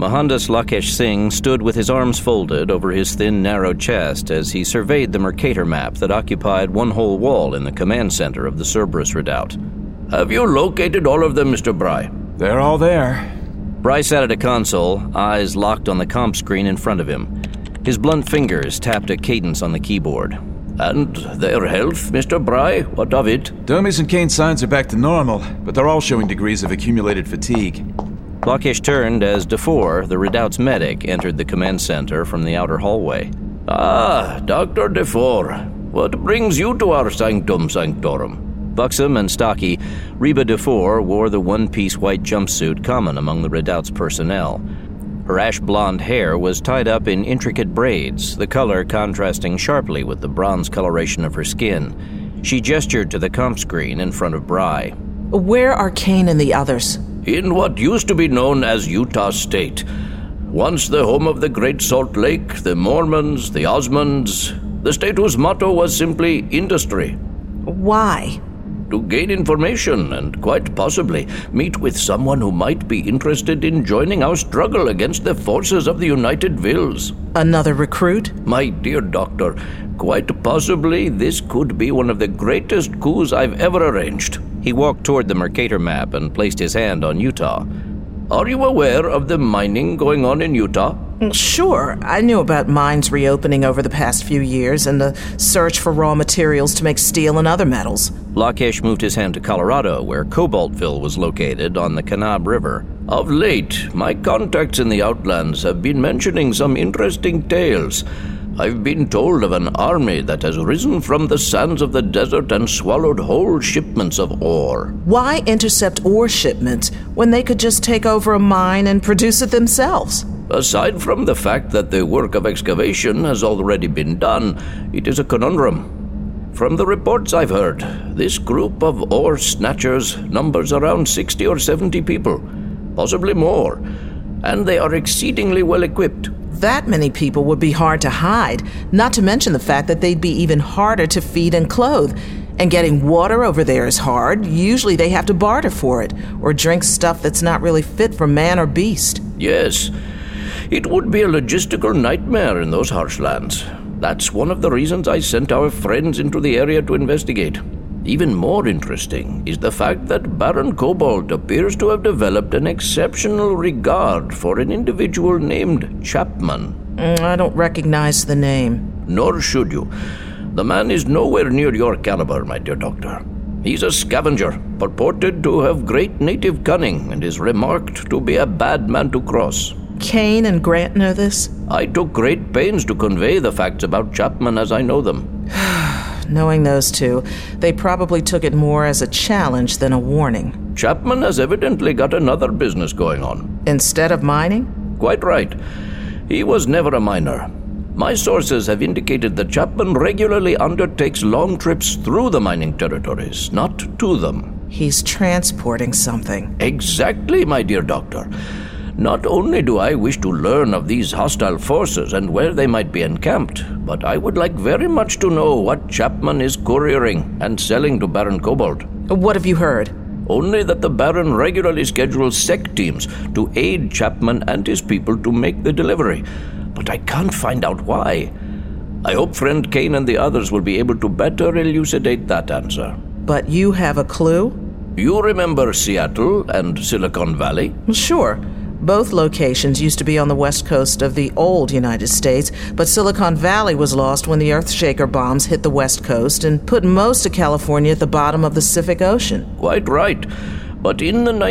Mohandas Lakesh Singh stood with his arms folded over his thin, narrow chest as he surveyed the Mercator map that occupied one whole wall in the command center of the Cerberus redoubt. Have you located all of them, Mr. Bry? They're all there. Bry sat at a console, eyes locked on the comp screen in front of him. His blunt fingers tapped a cadence on the keyboard. And their health, Mr. Bry? What of it? Domi's and Kane's signs are back to normal, but they're all showing degrees of accumulated fatigue. Lakesh turned as Defour, the redoubt's medic, entered the command center from the outer hallway. Ah, Dr. Defour. What brings you to our sanctum sanctorum? Buxom and stocky, Reba Defour wore the one-piece white jumpsuit common among the redoubt's personnel. Her ash-blonde hair was tied up in intricate braids, the color contrasting sharply with the bronze coloration of her skin. She gestured to the comp screen in front of Bry. Where are Kane and the others? In what used to be known as Utah State. Once the home of the Great Salt Lake, the Mormons, the Osmonds, the state whose motto was simply industry. Why? To gain information and quite possibly meet with someone who might be interested in joining our struggle against the forces of the United Vills. Another recruit? My dear doctor, quite possibly this could be one of the greatest coups I've ever arranged. He walked toward the Mercator map and placed his hand on Utah. Are you aware of the mining going on in Utah? Sure. I knew about mines reopening over the past few years and the search for raw materials to make steel and other metals. Lakesh moved his hand to Colorado, where Cobaltville was located on the Kanab River. Of late, my contacts in the Outlands have been mentioning some interesting tales. I've been told of an army that has risen from the sands of the desert and swallowed whole shipments of ore. Why intercept ore shipments when they could just take over a mine and produce it themselves? Aside from the fact that the work of excavation has already been done, it is a conundrum. From the reports I've heard, this group of ore snatchers numbers around 60 or 70 people, possibly more, and they are exceedingly well equipped. That many people would be hard to hide, not to mention the fact that they'd be even harder to feed and clothe. And getting water over there is hard. Usually they have to barter for it, or drink stuff that's not really fit for man or beast. Yes, it would be a logistical nightmare in those harsh lands. That's one of the reasons I sent our friends into the area to investigate. Even more interesting is the fact that Baron Cobalt appears to have developed an exceptional regard for an individual named Chapman. I don't recognize the name. Nor should you. The man is nowhere near your caliber, my dear doctor. He's a scavenger, purported to have great native cunning, and is remarked to be a bad man to cross. Kane and Grant know this? I took great pains to convey the facts about Chapman as I know them. Knowing those two, they probably took it more as a challenge than a warning. Chapman has evidently got another business going on. Instead of mining? Quite right. He was never a miner. My sources have indicated that Chapman regularly undertakes long trips through the mining territories, not to them. He's transporting something. Exactly, my dear doctor. Not only do I wish to learn of these hostile forces and where they might be encamped, but I would like very much to know what Chapman is couriering and selling to Baron Cobalt. What have you heard? Only that the Baron regularly schedules sec teams to aid Chapman and his people to make the delivery, but I can't find out why. I hope friend Kane and the others will be able to better elucidate that answer. But you have a clue? You remember Seattle and Silicon Valley? Sure. Both locations used to be on the west coast of the old United States, but Silicon Valley was lost when the Earthshaker bombs hit the west coast and put most of California at the bottom of the Pacific Ocean. Quite right. But in the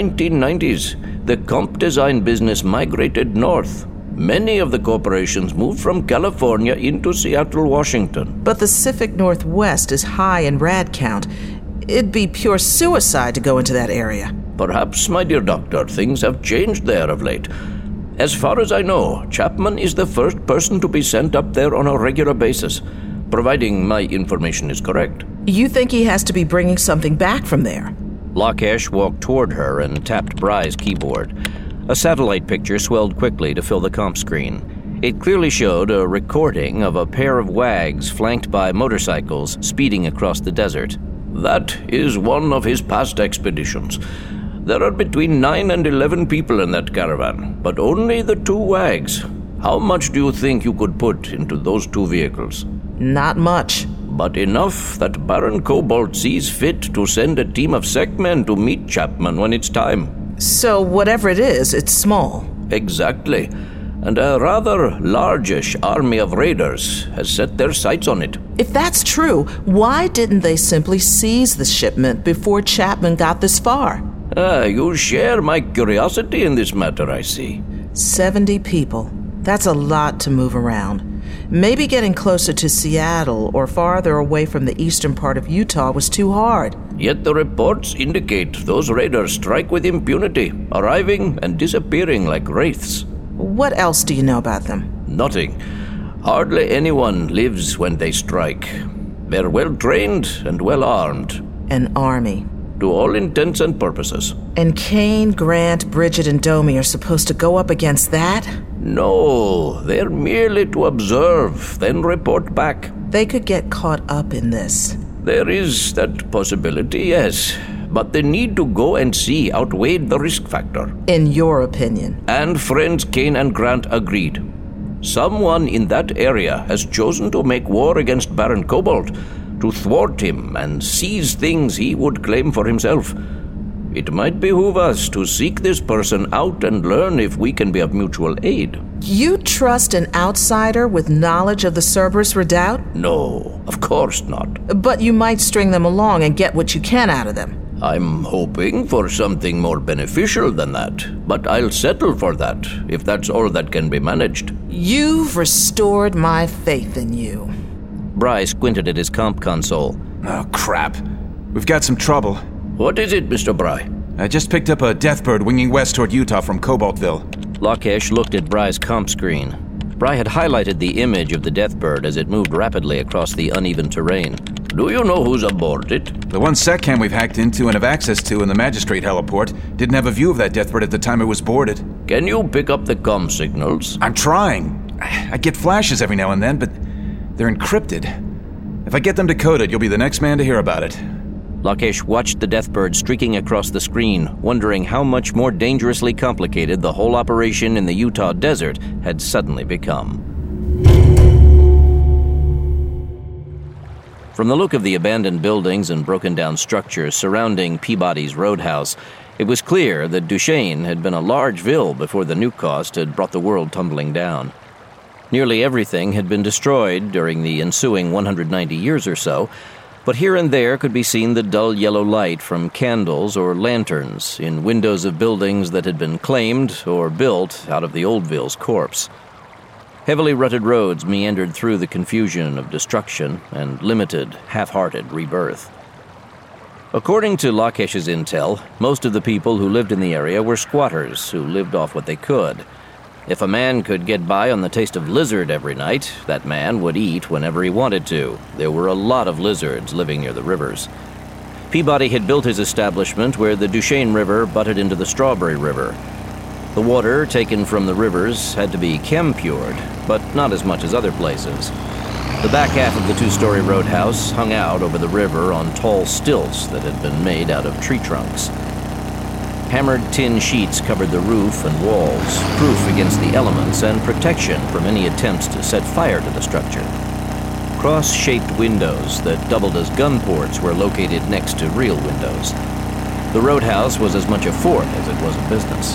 1990s, the comp design business migrated north. Many of the corporations moved from California into Seattle, Washington. But the Pacific Northwest is high in rad count. It'd be pure suicide to go into that area. Perhaps, my dear doctor, things have changed there of late. As far as I know, Chapman is the first person to be sent up there on a regular basis, providing my information is correct. You think he has to be bringing something back from there? Lakesh walked toward her and tapped Bry's keyboard. A satellite picture swelled quickly to fill the comp screen. It clearly showed a recording of a pair of wags flanked by motorcycles speeding across the desert. That is one of his past expeditions. There are between 9 and 11 people in that caravan, but only the 2 wags. How much do you think you could put into those 2 vehicles? Not much. But enough that Baron Cobalt sees fit to send a team of Sekmen to meet Chapman when it's time. So whatever it is, it's small. Exactly. And a rather largish army of raiders has set their sights on it. If that's true, why didn't they simply seize the shipment before Chapman got this far? You share my curiosity in this matter, I see. 70 people. That's a lot to move around. Maybe getting closer to Seattle or farther away from the eastern part of Utah was too hard. Yet the reports indicate those raiders strike with impunity, arriving and disappearing like wraiths. What else do you know about them? Nothing. Hardly anyone lives when they strike. They're well trained and well armed. An army. To all intents and purposes. And Kane, Grant, Bridget, and Domi are supposed to go up against that? No, they're merely to observe, then report back. They could get caught up in this. There is that possibility, yes. But the need to go and see outweighed the risk factor. In your opinion? And friends Kane and Grant agreed. Someone in that area has chosen to make war against Baron Cobalt, to thwart him and seize things he would claim for himself. It might behoove us to seek this person out and learn if we can be of mutual aid. You trust an outsider with knowledge of the Cerberus Redoubt? No, of course not. But you might string them along and get what you can out of them. I'm hoping for something more beneficial than that, but I'll settle for that, if that's all that can be managed. You've restored my faith in you. Bry squinted at his comp console. Oh, crap. We've got some trouble. What is it, Mr. Bry? I just picked up a Deathbird winging west toward Utah from Cobaltville. Lakesh looked at Bry's comp screen. Bry had highlighted the image of the Deathbird as it moved rapidly across the uneven terrain. Do you know who's aboard it? The one SecCam we've hacked into and have access to in the Magistrate heliport didn't have a view of that Deathbird at the time it was boarded. Can you pick up the comm signals? I'm trying. I get flashes every now and then, but they're encrypted. If I get them decoded, you'll be the next man to hear about it. Lakesh watched the Deathbird streaking across the screen, wondering how much more dangerously complicated the whole operation in the Utah desert had suddenly become. From the look of the abandoned buildings and broken-down structures surrounding Peabody's Roadhouse, it was clear that Duchesne had been a large ville before the nuke cost had brought the world tumbling down. Nearly everything had been destroyed during the ensuing 190 years or so, but here and there could be seen the dull yellow light from candles or lanterns in windows of buildings that had been claimed or built out of the old ville's corpse. Heavily rutted roads meandered through the confusion of destruction and limited, half-hearted rebirth. According to Lakesh's intel, most of the people who lived in the area were squatters who lived off what they could. If a man could get by on the taste of lizard every night, that man would eat whenever he wanted to. There were a lot of lizards living near the rivers. Peabody had built his establishment where the Duchesne River butted into the Strawberry River. The water taken from the rivers had to be chem-pured, but not as much as other places. The back half of the two-story roadhouse hung out over the river on tall stilts that had been made out of tree trunks. Hammered tin sheets covered the roof and walls, proof against the elements and protection from any attempts to set fire to the structure. Cross-shaped windows that doubled as gun ports were located next to real windows. The roadhouse was as much a fort as it was a business.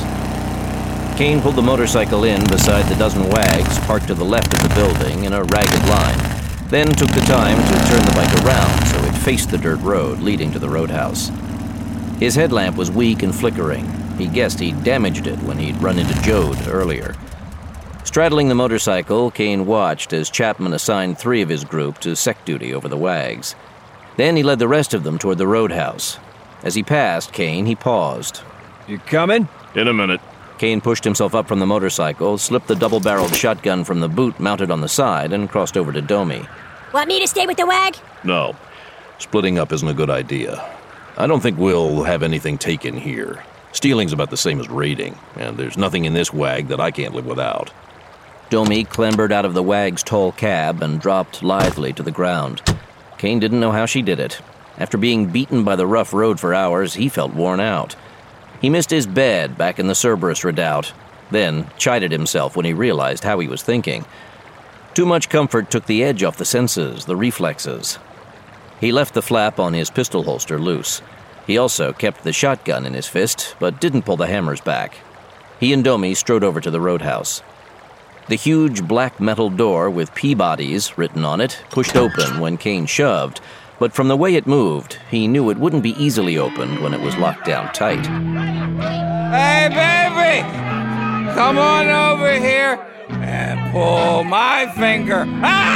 Kane pulled the motorcycle in beside the dozen wags parked to the left of the building in a ragged line, then took the time to turn the bike around so it faced the dirt road leading to the roadhouse. His headlamp was weak and flickering. He guessed he'd damaged it when he'd run into Jode earlier. Straddling the motorcycle, Kane watched as Chapman assigned 3 of his group to sec duty over the wags. Then he led the rest of them toward the roadhouse. As he passed Kane, he paused. You coming? In a minute. Kane pushed himself up from the motorcycle, slipped the double-barreled shotgun from the boot mounted on the side, and crossed over to Domi. Want me to stay with the wag? No. Splitting up isn't a good idea. I don't think we'll have anything taken here. Stealing's about the same as raiding, and there's nothing in this wag that I can't live without. Domi clambered out of the wag's tall cab and dropped lithely to the ground. Kane didn't know how she did it. After being beaten by the rough road for hours, he felt worn out. He missed his bed back in the Cerberus redoubt, then chided himself when he realized how he was thinking. Too much comfort took the edge off the senses, the reflexes. He left the flap on his pistol holster loose. He also kept the shotgun in his fist, but didn't pull the hammers back. He and Domi strode over to the roadhouse. The huge black metal door with Peabody's written on it pushed open when Kane shoved, but from the way it moved, he knew it wouldn't be easily opened when it was locked down tight. Hey, baby! Come on over here and pull my finger.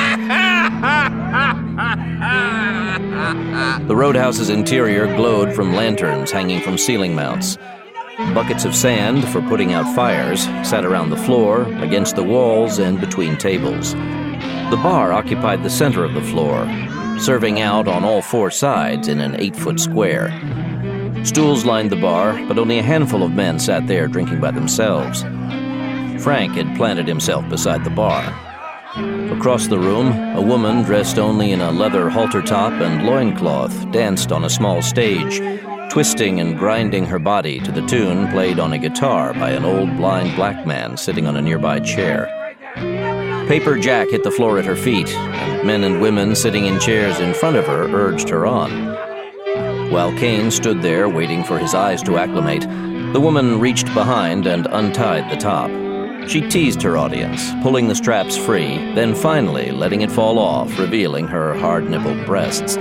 The roadhouse's interior glowed from lanterns hanging from ceiling mounts. Buckets of sand for putting out fires sat around the floor, against the walls, and between tables. The bar occupied the center of the floor, serving out on all four sides in an 8-foot square. Stools lined the bar, but only a handful of men sat there drinking by themselves. Frank had planted himself beside the bar. Across the room, a woman dressed only in a leather halter top and loincloth danced on a small stage, twisting and grinding her body to the tune played on a guitar by an old blind black man sitting on a nearby chair. Paper Jack hit the floor at her feet, and men and women sitting in chairs in front of her urged her on. While Kane stood there waiting for his eyes to acclimate, the woman reached behind and untied the top. She teased her audience, pulling the straps free, then finally letting it fall off, revealing her hard-nippled breasts.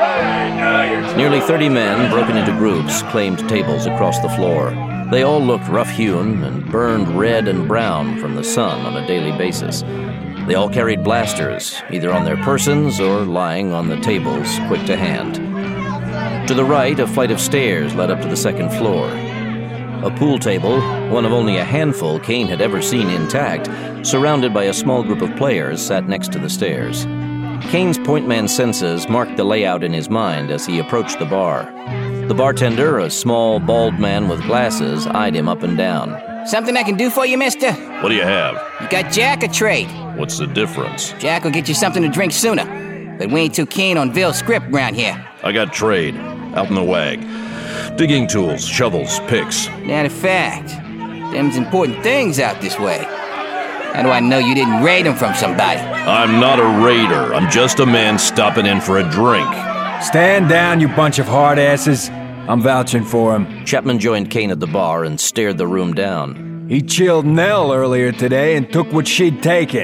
Nearly 30 men, broken into groups, claimed tables across the floor. They all looked rough-hewn and burned red and brown from the sun on a daily basis. They all carried blasters, either on their persons or lying on the tables, quick to hand. To the right, a flight of stairs led up to the second floor. A pool table, one of only a handful Kane had ever seen intact, surrounded by a small group of players, sat next to the stairs. Kane's pointman senses marked the layout in his mind as he approached the bar. The bartender, a small, bald man with glasses, eyed him up and down. Something I can do for you, mister? What do you have? You got Jack or trade? What's the difference? Jack will get you something to drink sooner. But we ain't too keen on Ville's script round here. I got trade. Out in the wag. Digging tools, shovels, picks. Matter of fact, them's important things out this way. How do I know you didn't raid them from somebody? I'm not a raider. I'm just a man stopping in for a drink. Stand down, you bunch of hard asses. I'm vouching for him. Chapman joined Kane at the bar and stared the room down. He chilled Nell earlier today and took what she'd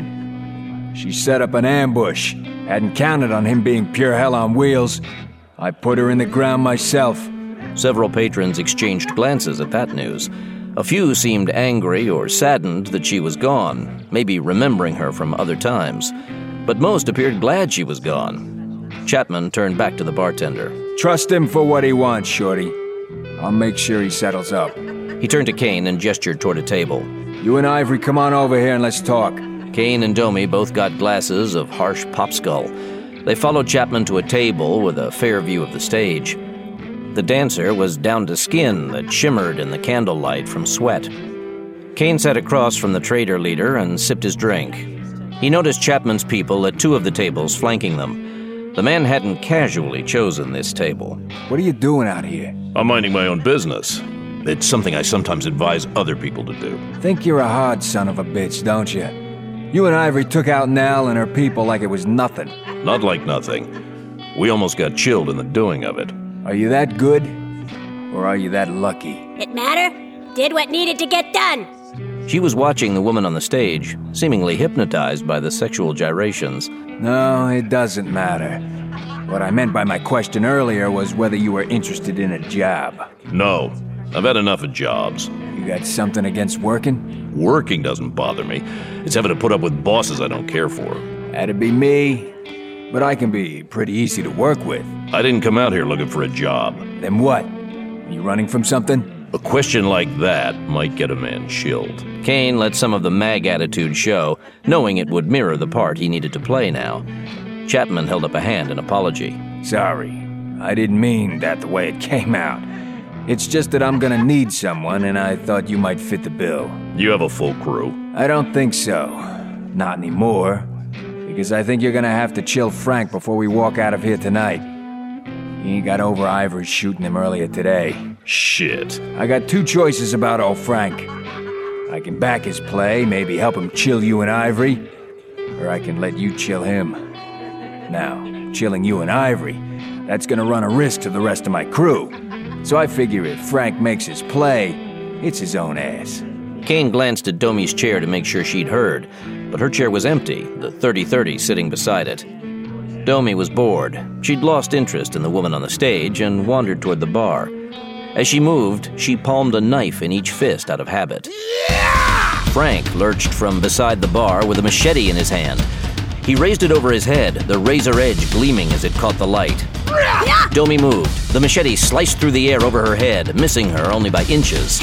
taken. She set up an ambush. Hadn't counted on him being pure hell on wheels. I put her in the ground myself. Several patrons exchanged glances at that news. A few seemed angry or saddened that she was gone, maybe remembering her from other times. But most appeared glad she was gone. Chapman turned back to the bartender. Trust him for what he wants, Shorty. I'll make sure he settles up. He turned to Kane and gestured toward a table. You and Ivory come on over here and let's talk. Kane and Domi both got glasses of harsh popskull. They followed Chapman to a table with a fair view of the stage. The dancer was down to skin that shimmered in the candlelight from sweat. Kane sat across from the trader leader and sipped his drink. He noticed Chapman's people at two of the tables flanking them. The man hadn't casually chosen this table. What are you doing out here? I'm minding my own business. It's something I sometimes advise other people to do. Think you're a hard son of a bitch, don't you? You and Ivory took out Nell and her people like it was nothing. Not like nothing. We almost got chilled in the doing of it. Are you that good? Or are you that lucky? It matter? Did what needed to get done. She was watching the woman on the stage, seemingly hypnotized by the sexual gyrations. No, it doesn't matter. What I meant by my question earlier was whether you were interested in a job. No. I've had enough of jobs. You got something against working? Working doesn't bother me. It's having to put up with bosses I don't care for. That'd be me. But I can be pretty easy to work with. I didn't come out here looking for a job. Then what? You running from something? A question like that might get a man chilled. Kane let some of the mag attitude show, knowing it would mirror the part he needed to play now. Chapman held up a hand in apology. Sorry. I didn't mean that the way it came out. It's just that I'm gonna need someone, and I thought you might fit the bill. You have a full crew. I don't think so. Not anymore. Because I think you're gonna have to chill Frank before we walk out of here tonight. He got over Ivory shooting him earlier today. Shit. I got two choices about old Frank. I can back his play, maybe help him chill you and Ivory, or I can let you chill him. Now, chilling you and Ivory, that's gonna run a risk to the rest of my crew. So I figure if Frank makes his play, it's his own ass. Kane glanced at Domi's chair to make sure she'd heard, but her chair was empty, the 30-30 sitting beside it. Domi was bored. She'd lost interest in the woman on the stage and wandered toward the bar. As she moved, she palmed a knife in each fist out of habit. Frank lurched from beside the bar with a machete in his hand. He raised it over his head, the razor edge gleaming as it caught the light. Domi moved. The machete sliced through the air over her head, missing her only by inches.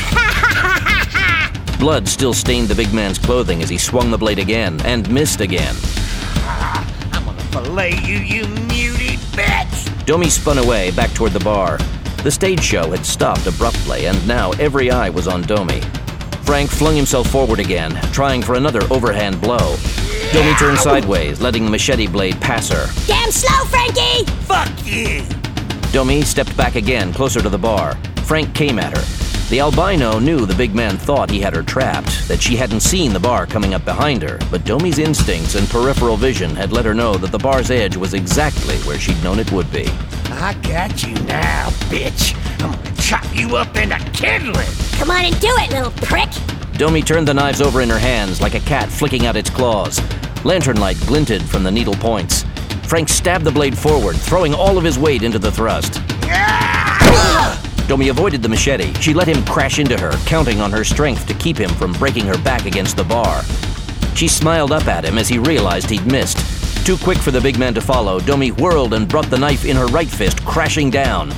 Blood still stained the big man's clothing as he swung the blade again, and missed again. I'm gonna fillet you, you muty bitch! Domi spun away, back toward the bar. The stage show had stopped abruptly, and now every eye was on Domi. Frank flung himself forward again, trying for another overhand blow. Domi turned sideways, letting the machete blade pass her. Damn slow, Frankie! Fuck you! Domi stepped back again, closer to the bar. Frank came at her. The albino knew the big man thought he had her trapped, that she hadn't seen the bar coming up behind her, but Domi's instincts and peripheral vision had let her know that the bar's edge was exactly where she'd known it would be. I got you now, bitch. I'm gonna chop you up into kindling. Come on and do it, little prick! Domi turned the knives over in her hands like a cat flicking out its claws. Lantern light glinted from the needle points. Frank stabbed the blade forward, throwing all of his weight into the thrust. Domi avoided the machete. She let him crash into her, counting on her strength to keep him from breaking her back against the bar. She smiled up at him as he realized he'd missed. Too quick for the big man to follow, Domi whirled and brought the knife in her right fist, crashing down.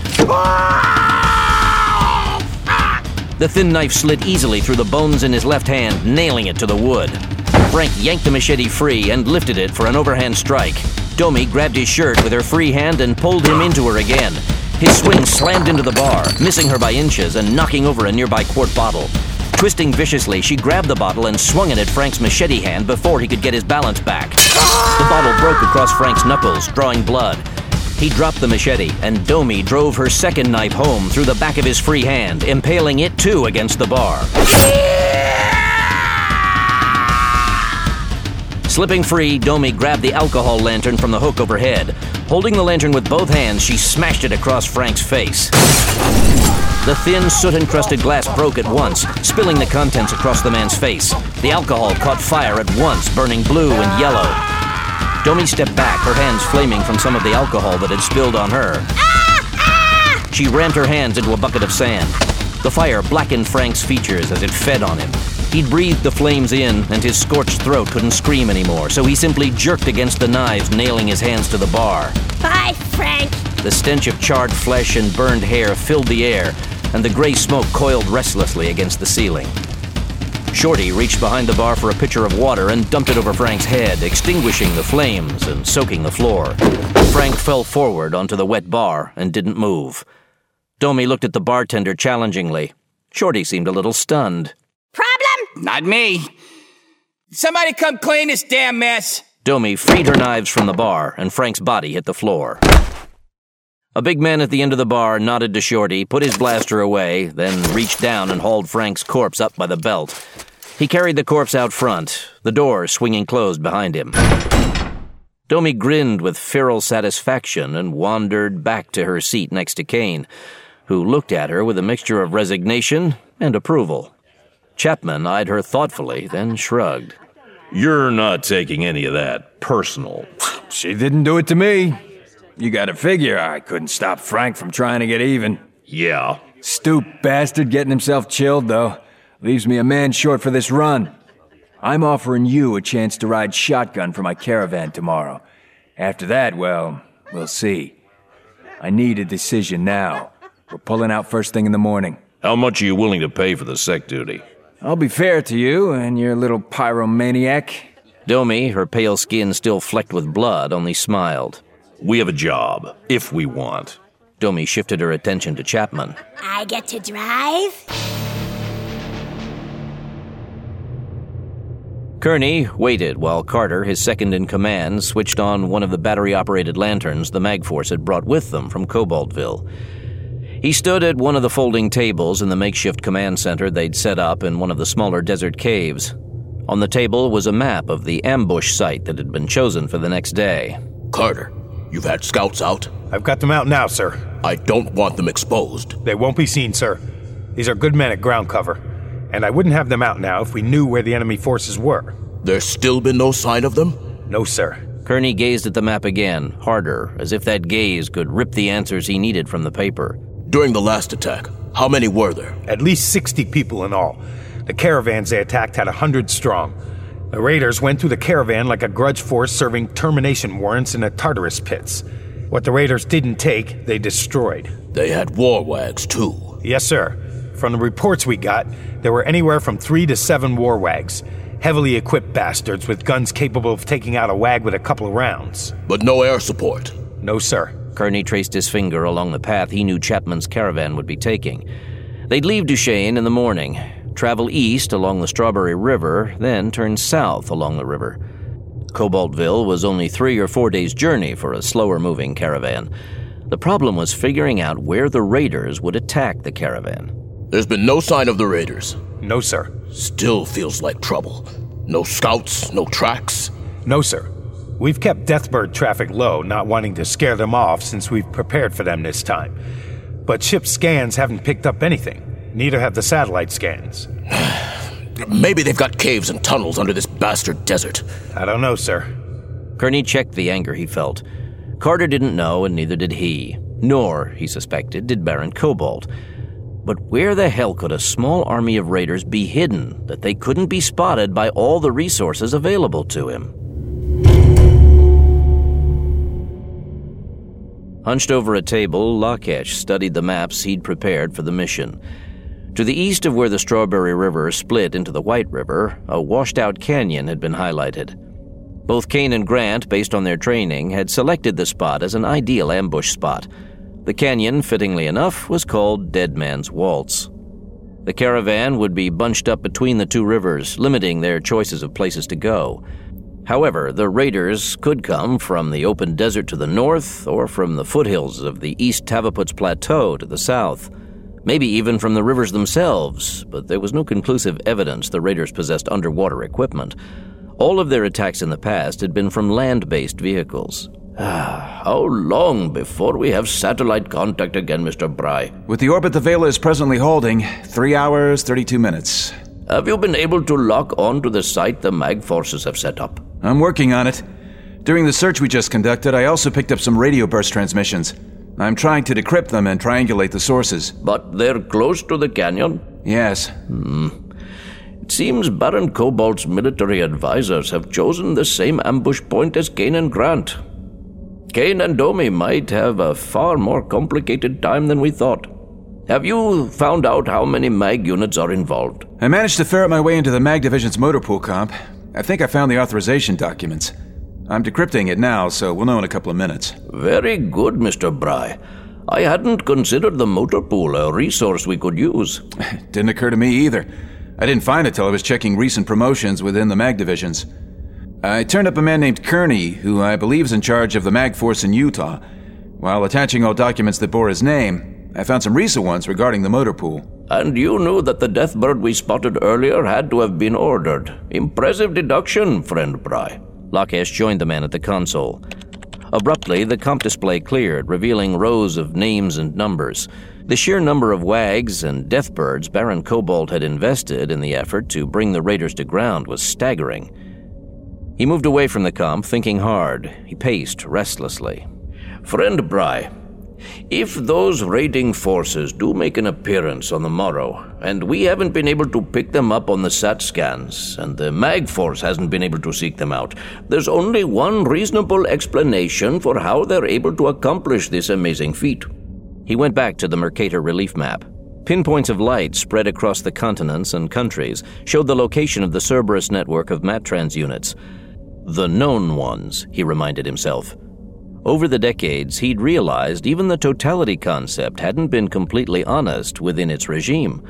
The thin knife slid easily through the bones in his left hand, nailing it to the wood. Frank yanked the machete free and lifted it for an overhand strike. Domi grabbed his shirt with her free hand and pulled him into her again. His swing slammed into the bar, missing her by inches and knocking over a nearby quart bottle. Twisting viciously, she grabbed the bottle and swung it at Frank's machete hand before he could get his balance back. The bottle broke across Frank's knuckles, drawing blood. He dropped the machete, and Domi drove her second knife home through the back of his free hand, impaling it too against the bar. Slipping free, Domi grabbed the alcohol lantern from the hook overhead. Holding the lantern with both hands, she smashed it across Frank's face. The thin, soot-encrusted glass broke at once, spilling the contents across the man's face. The alcohol caught fire at once, burning blue and yellow. Domi stepped back, her hands flaming from some of the alcohol that had spilled on her. She rammed her hands into a bucket of sand. The fire blackened Frank's features as it fed on him. He'd breathed the flames in, and his scorched throat couldn't scream anymore, so he simply jerked against the knives, nailing his hands to the bar. Bye, Frank! The stench of charred flesh and burned hair filled the air, and the gray smoke coiled restlessly against the ceiling. Shorty reached behind the bar for a pitcher of water and dumped it over Frank's head, extinguishing the flames and soaking the floor. Frank fell forward onto the wet bar and didn't move. Domi looked at the bartender challengingly. Shorty seemed a little stunned. Problem? Not me. Somebody come clean this damn mess. Domi freed her knives from the bar, and Frank's body hit the floor. A big man at the end of the bar nodded to Shorty, put his blaster away, then reached down and hauled Frank's corpse up by the belt. He carried the corpse out front, the door swinging closed behind him. Domi grinned with feral satisfaction and wandered back to her seat next to Kane, who looked at her with a mixture of resignation and approval. Chapman eyed her thoughtfully, then shrugged. You're not taking any of that personal. She didn't do it to me. You gotta figure I couldn't stop Frank from trying to get even. Yeah. Stoop bastard getting himself chilled, though. Leaves me a man short for this run. I'm offering you a chance to ride shotgun for my caravan tomorrow. After that, well, we'll see. I need a decision now. We're pulling out first thing in the morning. How much are you willing to pay for the sec duty? I'll be fair to you and your little pyromaniac. Domi, her pale skin still flecked with blood, only smiled. We have a job, if we want. Domi shifted her attention to Chapman. I get to drive? Kearney waited while Carter, his second-in-command, switched on one of the battery-operated lanterns the Magforce had brought with them from Cobaltville. He stood at one of the folding tables in the makeshift command center they'd set up in one of the smaller desert caves. On the table was a map of the ambush site that had been chosen for the next day. Carter, you've had scouts out? I've got them out now, sir. I don't want them exposed. They won't be seen, sir. These are good men at ground cover. And I wouldn't have them out now if we knew where the enemy forces were. There's still been no sign of them? No, sir. Kearney gazed at the map again, harder, as if that gaze could rip the answers he needed from the paper. During the last attack, how many were there? At least 60 people in all. The caravans they attacked had 100 strong. The raiders went through the caravan like a grudge force serving termination warrants in the Tartarus pits. What the raiders didn't take, they destroyed. They had war wags, too. Yes, sir. From the reports we got, there were anywhere from 3 to 7 war wags. Heavily equipped bastards with guns capable of taking out a wag with a couple of rounds. But no air support? No, sir. Kearney traced his finger along the path he knew Chapman's caravan would be taking. They'd leave Duchesne in the morning, travel east along the Strawberry River, then turn south along the river. Cobaltville was only 3 or 4 days' journey for a slower-moving caravan. The problem was figuring out where the raiders would attack the caravan. There's been no sign of the raiders? No, sir. Still feels like trouble. No scouts, no tracks? No, sir. We've kept Deathbird traffic low, not wanting to scare them off since we've prepared for them this time. But ship scans haven't picked up anything. Neither have the satellite scans. Maybe they've got caves and tunnels under this bastard desert. I don't know, sir. Kearney checked the anger he felt. Carter didn't know, and neither did he. Nor, he suspected, did Baron Cobalt. But where the hell could a small army of raiders be hidden that they couldn't be spotted by all the resources available to him? Hunched over a table, Lakesh studied the maps he'd prepared for the mission. To the east of where the Strawberry River split into the White River, a washed-out canyon had been highlighted. Both Kane and Grant, based on their training, had selected the spot as an ideal ambush spot. The canyon, fittingly enough, was called Dead Man's Waltz. The caravan would be bunched up between the two rivers, limiting their choices of places to go. However, the raiders could come from the open desert to the north or from the foothills of the East Tavaputs Plateau to the south. Maybe even from the rivers themselves, but there was no conclusive evidence the raiders possessed underwater equipment. All of their attacks in the past had been from land-based vehicles. How long before we have satellite contact again, Mr. Bry? With the orbit the Vela is presently holding, 3 hours, 32 minutes. Have you been able to lock on to the site the Mag forces have set up? I'm working on it. During the search we just conducted, I also picked up some radio burst transmissions. I'm trying to decrypt them and triangulate the sources. But they're close to the canyon? Yes. It seems Baron Cobalt's military advisors have chosen the same ambush point as Kane and Grant. Kane and Domi might have a far more complicated time than we thought. Have you found out how many MAG units are involved? I managed to ferret my way into the MAG Division's motor pool comp. I think I found the authorization documents. I'm decrypting it now, so we'll know in a couple of minutes. Very good, Mr. Bry. I hadn't considered the motor pool a resource we could use. Didn't occur to me either. I didn't find it till I was checking recent promotions within the MAG Divisions. I turned up a man named Kearney, who I believe is in charge of the MAG force in Utah. While attaching all documents that bore his name, I found some recent ones regarding the motor pool. And you knew that the Deathbird we spotted earlier had to have been ordered. Impressive deduction, friend Bry. Lakesh joined the man at the console. Abruptly, the comp display cleared, revealing rows of names and numbers. The sheer number of wags and Deathbirds Baron Cobalt had invested in the effort to bring the raiders to ground was staggering. He moved away from the comp, thinking hard. He paced restlessly. Friend Bry, if those raiding forces do make an appearance on the morrow, and we haven't been able to pick them up on the SAT scans, and the MAG force hasn't been able to seek them out, there's only one reasonable explanation for how they're able to accomplish this amazing feat. He went back to the Mercator relief map. Pinpoints of light spread across the continents and countries showed the location of the Cerberus network of Matrans units. The known ones, he reminded himself. Over the decades, he'd realized even the totality concept hadn't been completely honest within its regime.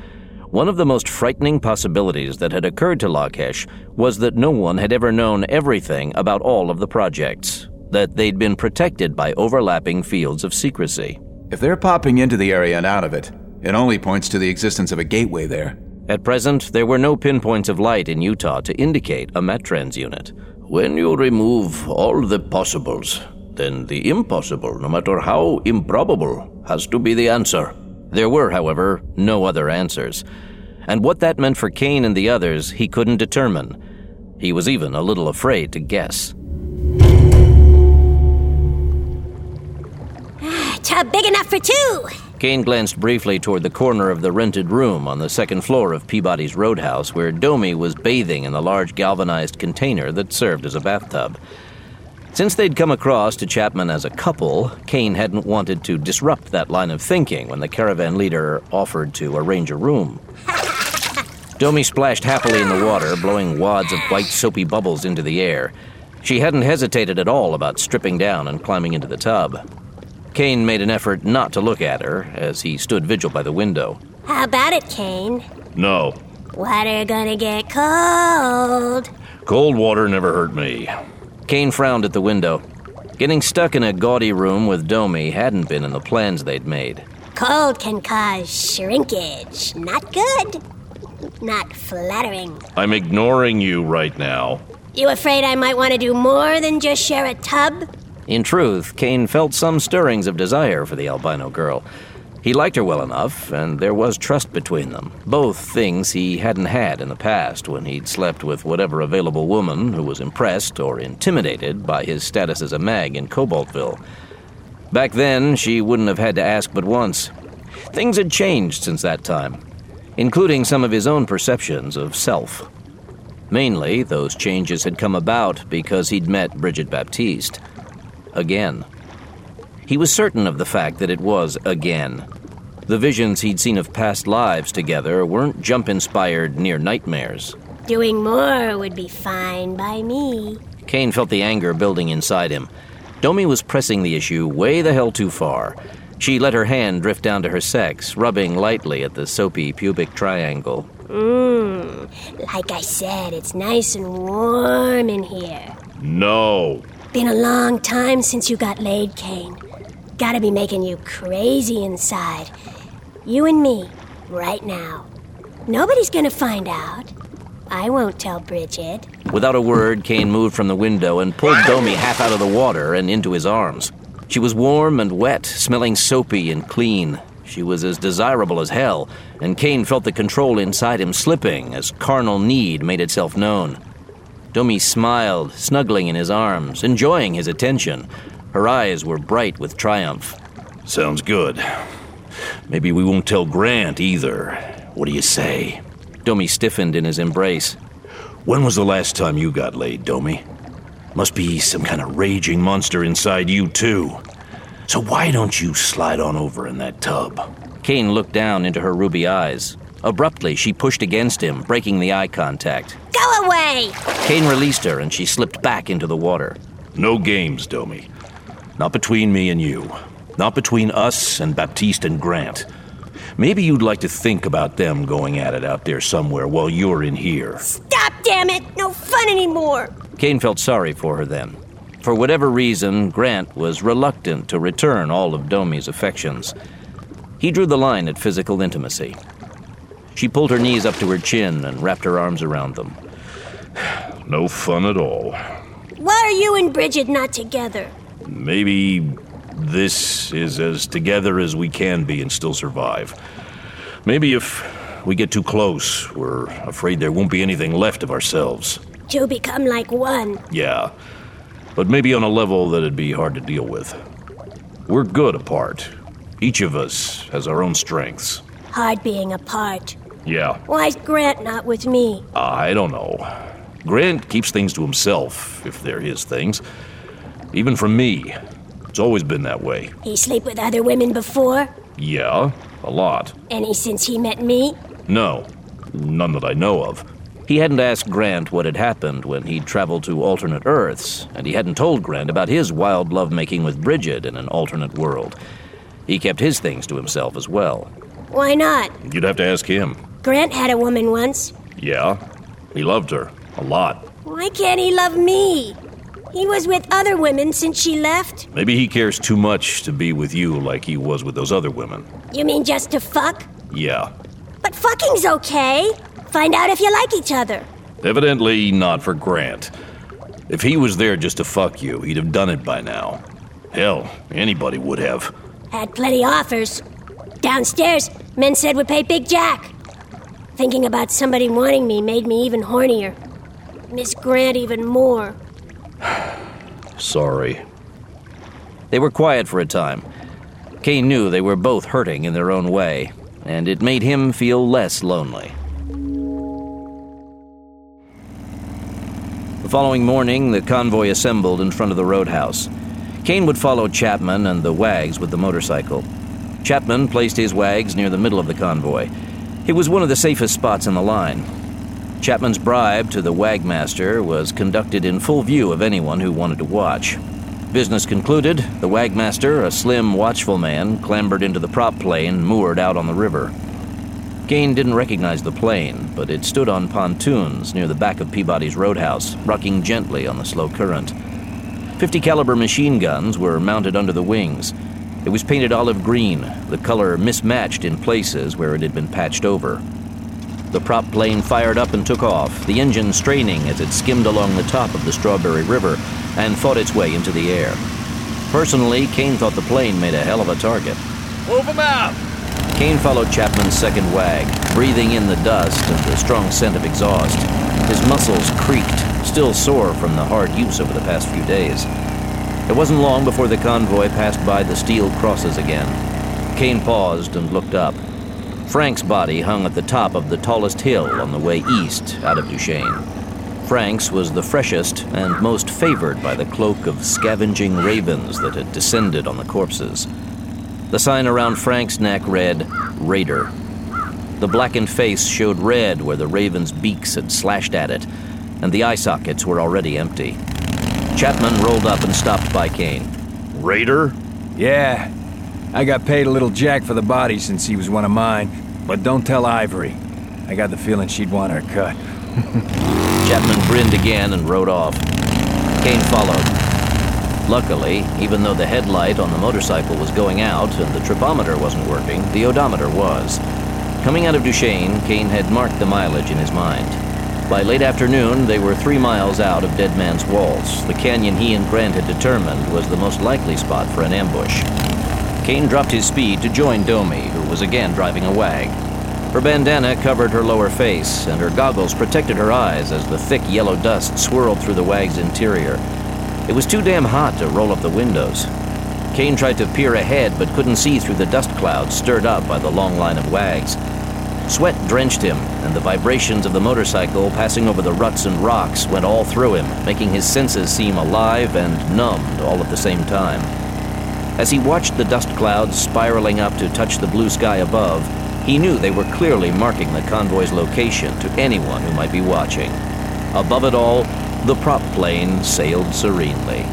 One of the most frightening possibilities that had occurred to Lakesh was that no one had ever known everything about all of the projects, that they'd been protected by overlapping fields of secrecy. If they're popping into the area and out of it, it only points to the existence of a gateway there. At present, there were no pinpoints of light in Utah to indicate a Metrans unit. When you remove all the possibles, then the impossible, no matter how improbable, has to be the answer. There were, however, no other answers. And what that meant for Kane and the others, he couldn't determine. He was even a little afraid to guess. Tub big enough for two! Kane glanced briefly toward the corner of the rented room on the second floor of Peabody's Roadhouse, where Domi was bathing in the large galvanized container that served as a bathtub. Since they'd come across to Chapman as a couple, Kane hadn't wanted to disrupt that line of thinking when the caravan leader offered to arrange a room. Domi splashed happily in the water, blowing wads of white soapy bubbles into the air. She hadn't hesitated at all about stripping down and climbing into the tub. Kane made an effort not to look at her as he stood vigil by the window. How about it, Kane? No. Water gonna get cold. Cold water never hurt me. Kane frowned at the window. Getting stuck in a gaudy room with Domi hadn't been in the plans they'd made. Cold can cause shrinkage. Not good. Not flattering. I'm ignoring you right now. You afraid I might want to do more than just share a tub? In truth, Kane felt some stirrings of desire for the albino girl. He liked her well enough, and there was trust between them, both things he hadn't had in the past when he'd slept with whatever available woman who was impressed or intimidated by his status as a mag in Cobaltville. Back then, she wouldn't have had to ask but once. Things had changed since that time, including some of his own perceptions of self. Mainly, those changes had come about because he'd met Bridget Baptiste. Again. He was certain of the fact that it was again. The visions he'd seen of past lives together weren't jump-inspired near nightmares. Doing more would be fine by me. Kane felt the anger building inside him. Domi was pressing the issue way the hell too far. She let her hand drift down to her sex, rubbing lightly at the soapy pubic triangle. Like I said, it's nice and warm in here. No. Been a long time since you got laid, Kane. Gotta be making you crazy inside. You and me, right now. Nobody's gonna find out. I won't tell Bridget. Without a word, Kane moved from the window and pulled Domi half out of the water and into his arms. She was warm and wet, smelling soapy and clean. She was as desirable as hell, and Kane felt the control inside him slipping as carnal need made itself known. Domi smiled, snuggling in his arms, enjoying his attention. Her eyes were bright with triumph. Sounds good. Maybe we won't tell Grant either. What do you say? Domi stiffened in his embrace. When was the last time you got laid, Domi? Must be some kind of raging monster inside you, too. So why don't you slide on over in that tub? Kane looked down into her ruby eyes. Abruptly, she pushed against him, breaking the eye contact. Go away! Kane released her, and she slipped back into the water. No games, Domi. Not between me and you. Not between us and Baptiste and Grant. Maybe you'd like to think about them going at it out there somewhere while you're in here. Stop, damn it! No fun anymore! Kane felt sorry for her then. For whatever reason, Grant was reluctant to return all of Domi's affections. He drew the line at physical intimacy. She pulled her knees up to her chin and wrapped her arms around them. No fun at all. Why are you and Bridget not together? Maybe this is as together as we can be and still survive. Maybe if we get too close, we're afraid there won't be anything left of ourselves. To become like one. Yeah, but maybe on a level that'd be hard to deal with. We're good apart. Each of us has our own strengths. Hard being apart. Yeah. Why's Grant not with me? I don't know. Grant keeps things to himself, if they're his things. Even from me. It's always been that way. He sleep with other women before? Yeah, a lot. Any since he met me? No, none that I know of. He hadn't asked Grant what had happened when he'd traveled to alternate Earths, and he hadn't told Grant about his wild lovemaking with Bridget in an alternate world. He kept his things to himself as well. Why not? You'd have to ask him. Grant had a woman once. Yeah, he loved her. A lot. Why can't he love me? He was with other women since she left. Maybe he cares too much to be with you like he was with those other women. You mean just to fuck? Yeah. But fucking's okay. Find out if you like each other. Evidently not for Grant. If he was there just to fuck you, he'd have done it by now. Hell, anybody would have. Had plenty offers. Downstairs, men said would pay Big Jack. Thinking about somebody wanting me made me even hornier. Miss Grant even more. Sorry. They were quiet for a time. Kane knew they were both hurting in their own way, and it made him feel less lonely. The following morning, the convoy assembled in front of the roadhouse. Kane would follow Chapman and the Wags with the motorcycle. Chapman placed his Wags near the middle of the convoy. It was one of the safest spots in the line. Chapman's bribe to the Wagmaster was conducted in full view of anyone who wanted to watch. Business concluded, the Wagmaster, a slim, watchful man, clambered into the prop plane moored out on the river. Kane didn't recognize the plane, but it stood on pontoons near the back of Peabody's roadhouse, rocking gently on the slow current. 50 caliber machine guns were mounted under the wings. It was painted olive green, the color mismatched in places where it had been patched over. The prop plane fired up and took off, the engine straining as it skimmed along the top of the Strawberry River and fought its way into the air. Personally, Kane thought the plane made a hell of a target. Move him out! Kane followed Chapman's second Wag, breathing in the dust and the strong scent of exhaust. His muscles creaked, still sore from the hard use over the past few days. It wasn't long before the convoy passed by the steel crosses again. Kane paused and looked up. Frank's body hung at the top of the tallest hill on the way east out of Duchesne. Frank's was the freshest and most favored by the cloak of scavenging ravens that had descended on the corpses. The sign around Frank's neck read, Raider. The blackened face showed red where the raven's beaks had slashed at it, and the eye sockets were already empty. Chapman rolled up and stopped by Kane. Raider? Yeah. I got paid a little jack for the body since he was one of mine, but don't tell Ivory. I got the feeling she'd want her cut. Chapman grinned again and rode off. Kane followed. Luckily, even though the headlight on the motorcycle was going out and the tripometer wasn't working, the odometer was. Coming out of Duchesne, Kane had marked the mileage in his mind. By late afternoon, they were 3 miles out of Dead Man's Walls, the canyon he and Grant had determined was the most likely spot for an ambush. Kane dropped his speed to join Domi, who was again driving a Wag. Her bandana covered her lower face, and her goggles protected her eyes as the thick yellow dust swirled through the Wag's interior. It was too damn hot to roll up the windows. Kane tried to peer ahead, but couldn't see through the dust clouds stirred up by the long line of Wags. Sweat drenched him, and the vibrations of the motorcycle passing over the ruts and rocks went all through him, making his senses seem alive and numbed all at the same time. As he watched the dust clouds spiraling up to touch the blue sky above, he knew they were clearly marking the convoy's location to anyone who might be watching. Above it all, the prop plane sailed serenely.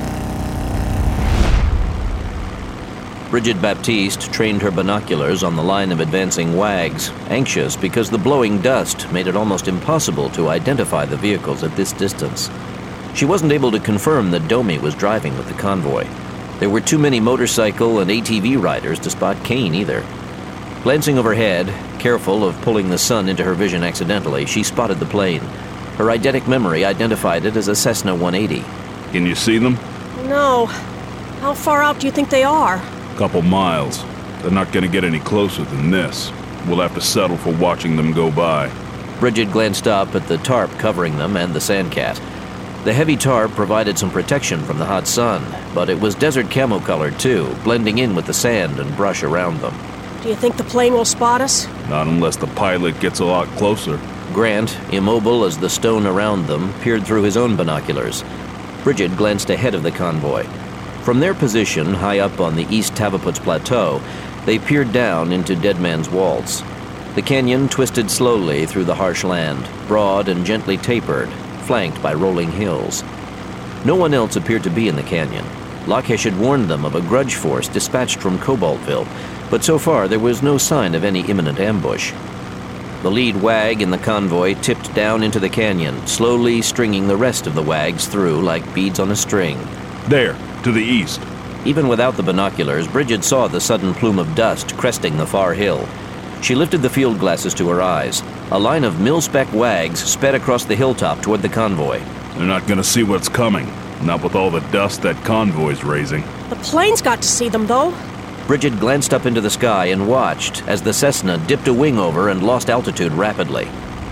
Bridget Baptiste trained her binoculars on the line of advancing Wags, anxious because the blowing dust made it almost impossible to identify the vehicles at this distance. She wasn't able to confirm that Domi was driving with the convoy. There were too many motorcycle and ATV riders to spot Kane either. Glancing overhead, careful of pulling the sun into her vision accidentally, she spotted the plane. Her eidetic memory identified it as a Cessna 180. Can you see them? No. How far out do you think they are? Couple miles. They're not gonna get any closer than this. We'll have to settle for watching them go by. Bridget glanced up at the tarp covering them and the Sandcat. The heavy tarp provided some protection from the hot sun, but it was desert camo colored too, blending in with the sand and brush around them. Do you think the plane will spot us? Not unless the pilot gets a lot closer. Grant, immobile as the stone around them, peered through his own binoculars. Bridget glanced ahead of the convoy. From their position, high up on the East Tavaputs Plateau, they peered down into Dead Man's Waltz. The canyon twisted slowly through the harsh land, broad and gently tapered, flanked by rolling hills. No one else appeared to be in the canyon. Lakesh had warned them of a grudge force dispatched from Cobaltville, but so far there was no sign of any imminent ambush. The lead wag in the convoy tipped down into the canyon, slowly stringing the rest of the wags through like beads on a string. There, to the east. Even without the binoculars, Bridget saw the sudden plume of dust cresting the far hill. She lifted the field glasses to her eyes. A line of mil-spec wags sped across the hilltop toward the convoy. They're not gonna see what's coming. Not with all the dust that convoy's raising. The planes got to see them, though. Bridget glanced up into the sky and watched as the Cessna dipped a wing over and lost altitude rapidly.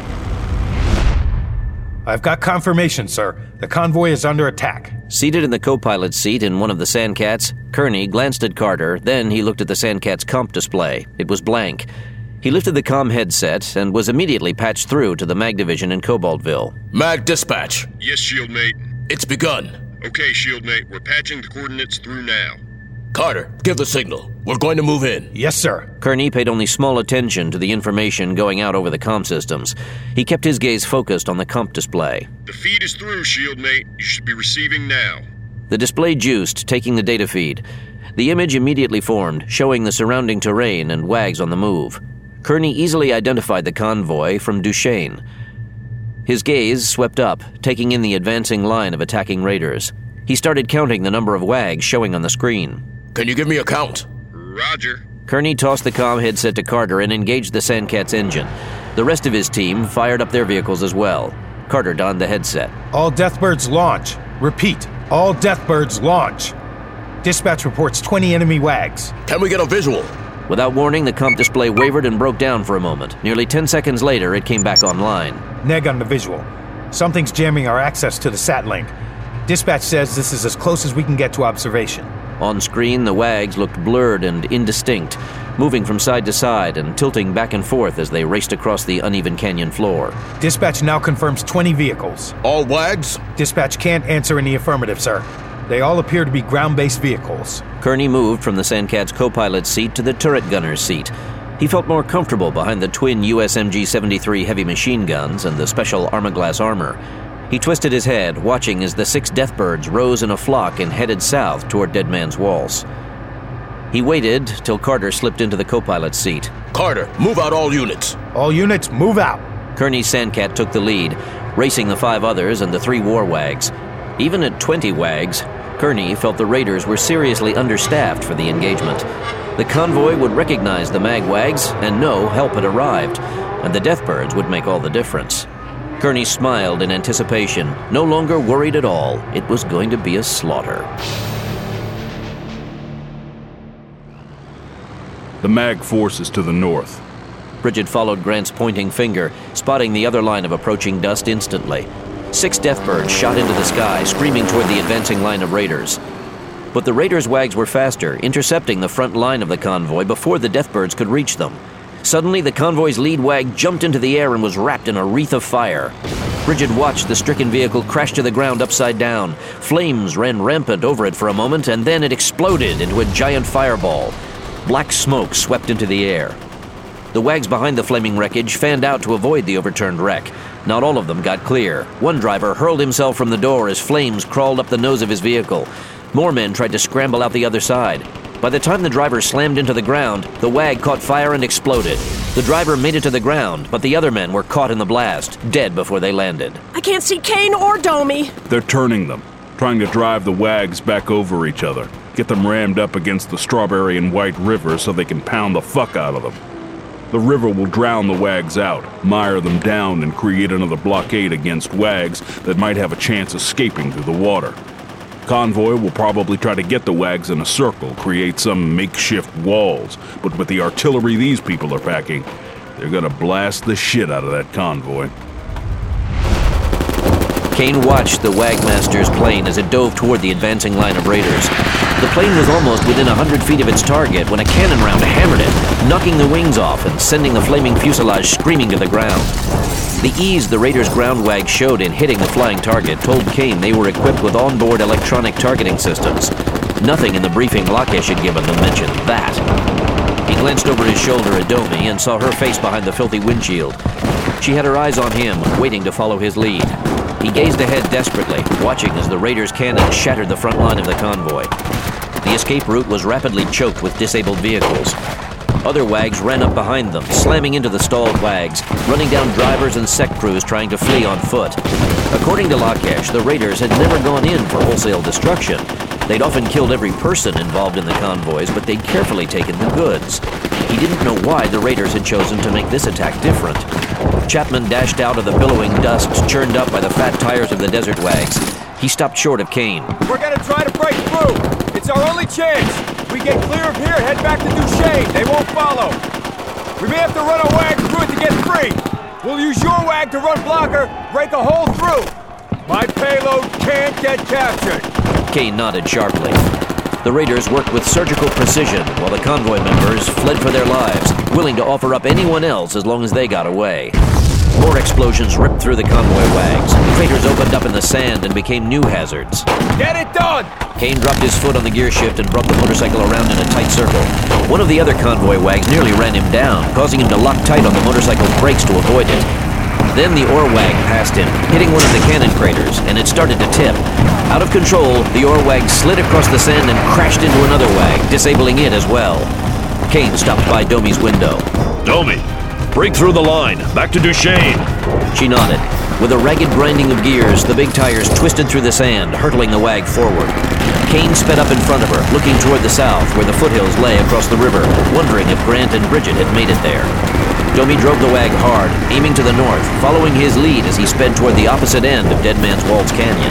I've got confirmation, sir. The convoy is under attack. Seated in the co-pilot's seat in one of the Sandcats, Kearney glanced at Carter, then he looked at the Sandcat's comp display. It was blank. He lifted the comm headset and was immediately patched through to the Mag Division in Cobaltville. Mag dispatch. Yes, Shieldmate. It's begun. Okay, Shieldmate. We're patching the coordinates through now. Carter, give the signal. We're going to move in. Yes, sir. Kearney paid only small attention to the information going out over the comm systems. He kept his gaze focused on the comp display. The feed is through, Shieldmate. You should be receiving now. The display juiced, taking the data feed. The image immediately formed, showing the surrounding terrain and wags on the move. Kearney easily identified the convoy from Duchesne. His gaze swept up, taking in the advancing line of attacking raiders. He started counting the number of wags showing on the screen. Can you give me a count? Roger. Kearney tossed the comm headset to Carter and engaged the Sandcat's engine. The rest of his team fired up their vehicles as well. Carter donned the headset. All Deathbirds launch. Repeat, all Deathbirds launch. Dispatch reports 20 enemy wags. Can we get a visual? Without warning, the comp display wavered and broke down for a moment. Nearly 10 seconds later, it came back online. Neg on the visual. Something's jamming our access to the sat link. Dispatch says this is as close as we can get to observation. On screen, the wags looked blurred and indistinct, moving from side to side and tilting back and forth as they raced across the uneven canyon floor. Dispatch now confirms 20 vehicles. All wags? Dispatch can't answer in the affirmative, sir. They all appear to be ground-based vehicles. Kearney moved from the Sandcat's co-pilot's seat to the turret gunner's seat. He felt more comfortable behind the twin USMG-73 heavy machine guns and the special Armaglass armor. He twisted his head, watching as the 6 Deathbirds rose in a flock and headed south toward Dead Man's Waltz. He waited till Carter slipped into the co-pilot's seat. Carter, move out all units. All units, move out. Kearney's Sandcat took the lead, racing the 5 others and the 3 war wags. Even at 20 wags, Kearney felt the raiders were seriously understaffed for the engagement. The convoy would recognize the magwags and know help had arrived, and the Deathbirds would make all the difference. Kearney smiled in anticipation, no longer worried at all. It was going to be a slaughter. The mag force is to the north. Bridget followed Grant's pointing finger, spotting the other line of approaching dust instantly. 6 Deathbirds shot into the sky, screaming toward the advancing line of raiders. But the raiders' wags were faster, intercepting the front line of the convoy before the Deathbirds could reach them. Suddenly, the convoy's lead wag jumped into the air and was wrapped in a wreath of fire. Bridget watched the stricken vehicle crash to the ground upside down. Flames ran rampant over it for a moment, and then it exploded into a giant fireball. Black smoke swept into the air. The wags behind the flaming wreckage fanned out to avoid the overturned wreck. Not all of them got clear. One driver hurled himself from the door as flames crawled up the nose of his vehicle. More men tried to scramble out the other side. By the time the driver slammed into the ground, the wag caught fire and exploded. The driver made it to the ground, but the other men were caught in the blast, dead before they landed. I can't see Kane or Domi. They're turning them, trying to drive the wags back over each other, get them rammed up against the Strawberry and White River so they can pound the fuck out of them. The river will drown the wags out, mire them down, and create another blockade against wags that might have a chance escaping through the water. Convoy will probably try to get the wags in a circle, create some makeshift walls, but with the artillery these people are packing, they're gonna blast the shit out of that convoy. Kane watched the Wagmaster's plane as it dove toward the advancing line of raiders. The plane was almost within 100 feet of its target when a cannon round hammered it, knocking the wings off and sending the flaming fuselage screaming to the ground. The ease the Raiders' ground wag showed in hitting the flying target told Kane they were equipped with onboard electronic targeting systems. Nothing in the briefing Lakesh had given them mentioned that. He glanced over his shoulder at Domi and saw her face behind the filthy windshield. She had her eyes on him, waiting to follow his lead. He gazed ahead desperately, watching as the Raiders' cannon shattered the front line of the convoy. The escape route was rapidly choked with disabled vehicles. Other wags ran up behind them, slamming into the stalled wags, running down drivers and sec crews trying to flee on foot. According to Lakesh, the raiders had never gone in for wholesale destruction. They'd often killed every person involved in the convoys, but they'd carefully taken the goods. He didn't know why the raiders had chosen to make this attack different. Chapman dashed out of the billowing dust churned up by the fat tires of the desert wags. He stopped short of Kane. We're gonna try to break through. It's our only chance. We get clear of here, head back to Duchesne. They won't follow. We may have to run our wag through it to get free. We'll use your wag to run blocker, break a hole through. My payload can't get captured. Kane nodded sharply. The raiders worked with surgical precision while the convoy members fled for their lives, willing to offer up anyone else as long as they got away. More explosions ripped through the convoy wags. Craters opened up in the sand and became new hazards. Get it done! Kane dropped his foot on the gear shift and brought the motorcycle around in a tight circle. One of the other convoy wags nearly ran him down, causing him to lock tight on the motorcycle's brakes to avoid it. Then the ore wag passed him, hitting one of the cannon craters, and it started to tip. Out of control, the ore wag slid across the sand and crashed into another wag, disabling it as well. Kane stopped by Domi's window. Domi, break through the line. Back to Duchesne. She nodded. With a ragged grinding of gears, the big tires twisted through the sand, hurtling the wag forward. Kane sped up in front of her, looking toward the south, where the foothills lay across the river, wondering if Grant and Bridget had made it there. Domi drove the wag hard, aiming to the north, following his lead as he sped toward the opposite end of Dead Man's Waltz Canyon.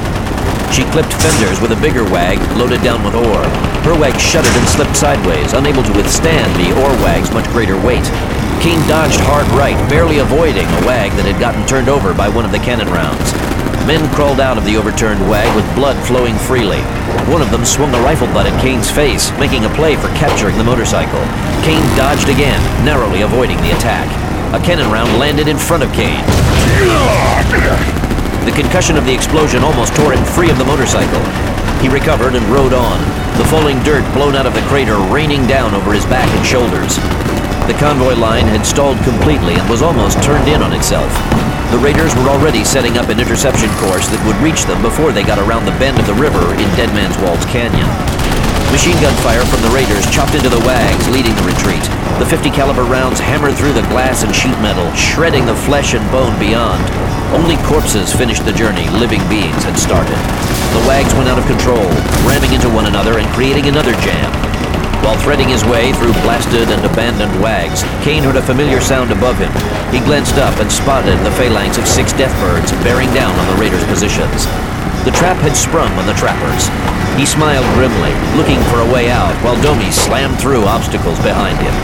She clipped fenders with a bigger wag, loaded down with ore. Her wag shuddered and slipped sideways, unable to withstand the ore wag's much greater weight. Kane dodged hard right, barely avoiding a wag that had gotten turned over by one of the cannon rounds. Men crawled out of the overturned wag with blood flowing freely. One of them swung a rifle butt at Kane's face, making a play for capturing the motorcycle. Kane dodged again, narrowly avoiding the attack. A cannon round landed in front of Kane. The concussion of the explosion almost tore him free of the motorcycle. He recovered and rode on, the falling dirt blown out of the crater raining down over his back and shoulders. The convoy line had stalled completely and was almost turned in on itself. The raiders were already setting up an interception course that would reach them before they got around the bend of the river in Dead Man's Waltz Canyon. Machine gun fire from the raiders chopped into the wags, leading the retreat. The 50 caliber rounds hammered through the glass and sheet metal, shredding the flesh and bone beyond. Only corpses finished the journey living beings had started. The wags went out of control, ramming into one another and creating another jam. While threading his way through blasted and abandoned wags, Kane heard a familiar sound above him. He glanced up and spotted the phalanx of 6 deathbirds bearing down on the raiders' positions. The trap had sprung on the trappers. He smiled grimly, looking for a way out, while Domi slammed through obstacles behind him.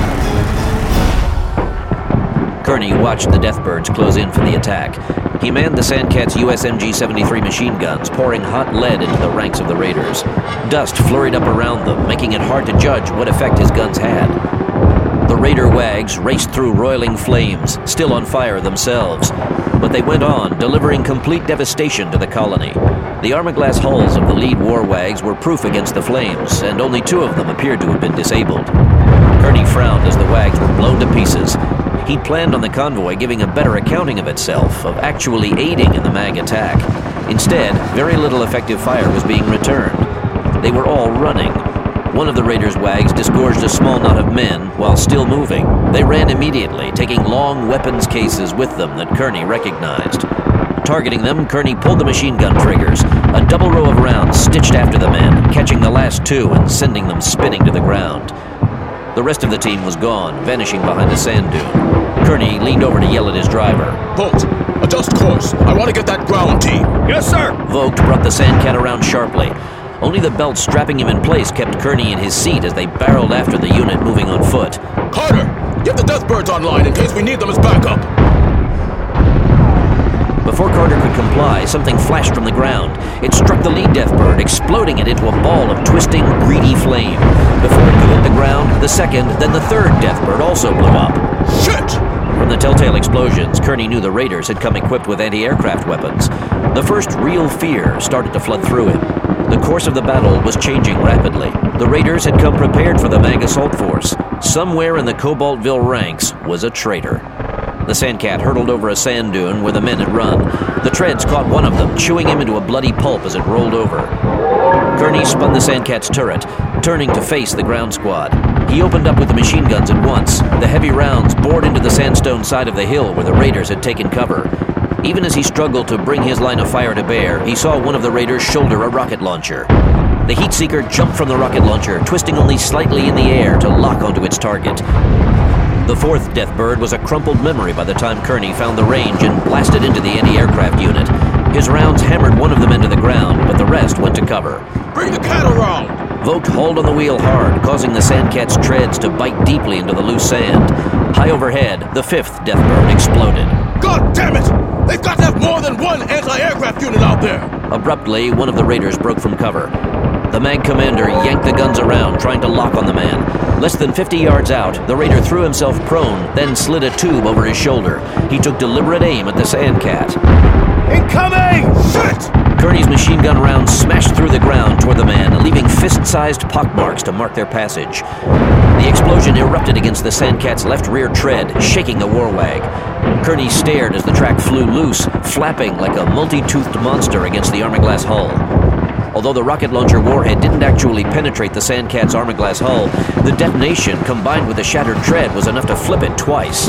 Kearney watched the deathbirds close in for the attack. He manned the Sandcat's USMG-73 machine guns, pouring hot lead into the ranks of the raiders. Dust flurried up around them, making it hard to judge what effect his guns had. The raider wags raced through roiling flames, still on fire themselves. But they went on, delivering complete devastation to the colony. The armor-glass hulls of the lead war wags were proof against the flames, and only 2 of them appeared to have been disabled. Kearney frowned as the wags were blown to pieces. He'd planned on the convoy giving a better accounting of itself, of actually aiding in the MAG attack. Instead, very little effective fire was being returned. They were all running. One of the raiders' wags disgorged a small knot of men while still moving. They ran immediately, taking long weapons cases with them that Kearney recognized. Targeting them, Kearney pulled the machine gun triggers. A double row of rounds stitched after the men, catching the last 2 and sending them spinning to the ground. The rest of the team was gone, vanishing behind a sand dune. Kearney leaned over to yell at his driver. Bolt, adjust course. I want to get that ground team. Yes, sir. Vogt brought the Sandcat around sharply. Only the belt strapping him in place kept Kearney in his seat as they barreled after the unit moving on foot. Carter, get the Deathbirds online in case we need them as backup. Before Carter could comply, something flashed from the ground. It struck the lead Deathbird, exploding it into a ball of twisting, greedy flame. Before it could hit the ground, the second, then the third Deathbird also blew up. Shit! From the telltale explosions, Kearney knew the raiders had come equipped with anti-aircraft weapons. The first real fear started to flood through him. The course of the battle was changing rapidly. The raiders had come prepared for the MAG assault force. Somewhere in the Cobaltville ranks was a traitor. The Sandcat hurtled over a sand dune where the men had run. The treads caught one of them, chewing him into a bloody pulp as it rolled over. Kearney spun the Sandcat's turret. turning to face the ground squad. He opened up with the machine guns at once. The heavy rounds bored into the sandstone side of the hill where the raiders had taken cover. Even as he struggled to bring his line of fire to bear, he saw one of the raiders shoulder a rocket launcher. The heat seeker jumped from the rocket launcher, twisting only slightly in the air to lock onto its target. The fourth Deathbird was a crumpled memory by the time Kearney found the range and blasted into the anti-aircraft unit. His rounds hammered one of them into the ground, but the rest went to cover. Bring the cat around! Vogt hauled on the wheel hard, causing the Sandcat's treads to bite deeply into the loose sand. High overhead, the fifth Deathbird exploded. God damn it! They've got to have more than one anti-aircraft unit out there! Abruptly, one of the raiders broke from cover. The MAG commander yanked the guns around, trying to lock on the man. Less than 50 yards out, the raider threw himself prone, then slid a tube over his shoulder. He took deliberate aim at the Sandcat. Incoming! Shit! Kearney's machine gun rounds smashed through the ground toward the man, leaving fist-sized pockmarks to mark their passage. The explosion erupted against the Sandcat's left rear tread, shaking the Warwag. Kearney stared as the track flew loose, flapping like a multi-toothed monster against the armorglass hull. Although the rocket launcher warhead didn't actually penetrate the Sandcat's armorglass hull, the detonation, combined with the shattered tread, was enough to flip it twice.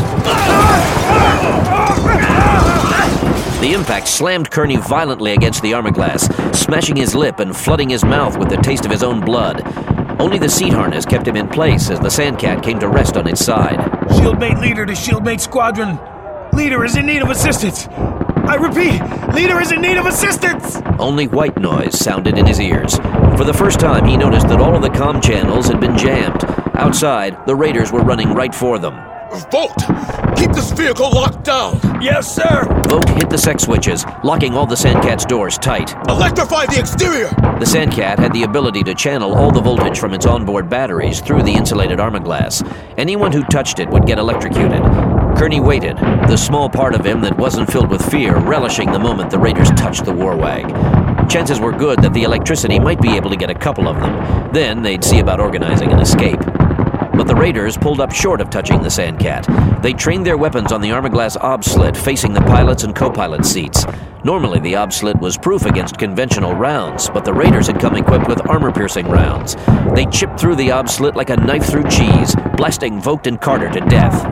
The impact slammed Kearney violently against the armorglass, smashing his lip and flooding his mouth with the taste of his own blood. Only the seat harness kept him in place as the Sandcat came to rest on its side. Shieldmate leader to Shieldmate squadron. Leader is in need of assistance. I repeat, leader is in need of assistance! Only white noise sounded in his ears. For the first time, he noticed that all of the comm channels had been jammed. Outside, the raiders were running right for them. Vogt! Keep this vehicle locked down! Yes, sir! Vogt hit the sec switches, locking all the Sandcat's doors tight. Electrify the exterior! The Sandcat had the ability to channel all the voltage from its onboard batteries through the insulated armorglass. Anyone who touched it would get electrocuted. Kearney waited, the small part of him that wasn't filled with fear relishing the moment the raiders touched the Warwag. Chances were good that the electricity might be able to get a couple of them. Then they'd see about organizing an escape. But the raiders pulled up short of touching the Sandcat. They trained their weapons on the armorglass obslit facing the pilot's and co-pilot's seats. Normally, the obslit was proof against conventional rounds, but the raiders had come equipped with armor-piercing rounds. They chipped through the obslit like a knife through cheese, blasting Vogt and Carter to death.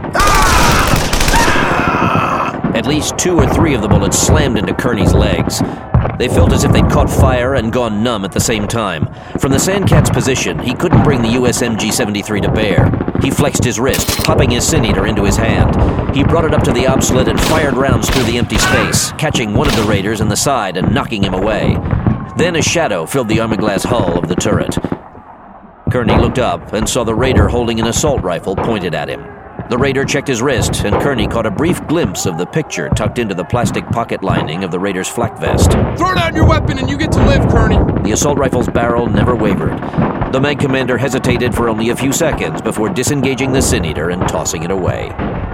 At least 2 or 3 of the bullets slammed into Kearney's legs. They felt as if they'd caught fire and gone numb at the same time. From the Sandcat's position, he couldn't bring the USMG-73 to bear. He flexed his wrist, popping his Sin Eater into his hand. He brought it up to the obslit and fired rounds through the empty space, catching one of the raiders in the side and knocking him away. Then a shadow filled the armorglass hull of the turret. Kearney looked up and saw the raider holding an assault rifle pointed at him. The raider checked his wrist, and Kearney caught a brief glimpse of the picture tucked into the plastic pocket lining of the raider's flak vest. Throw down your weapon and you get to live, Kearney! The assault rifle's barrel never wavered. The MAG commander hesitated for only a few seconds before disengaging the Sin Eater and tossing it away.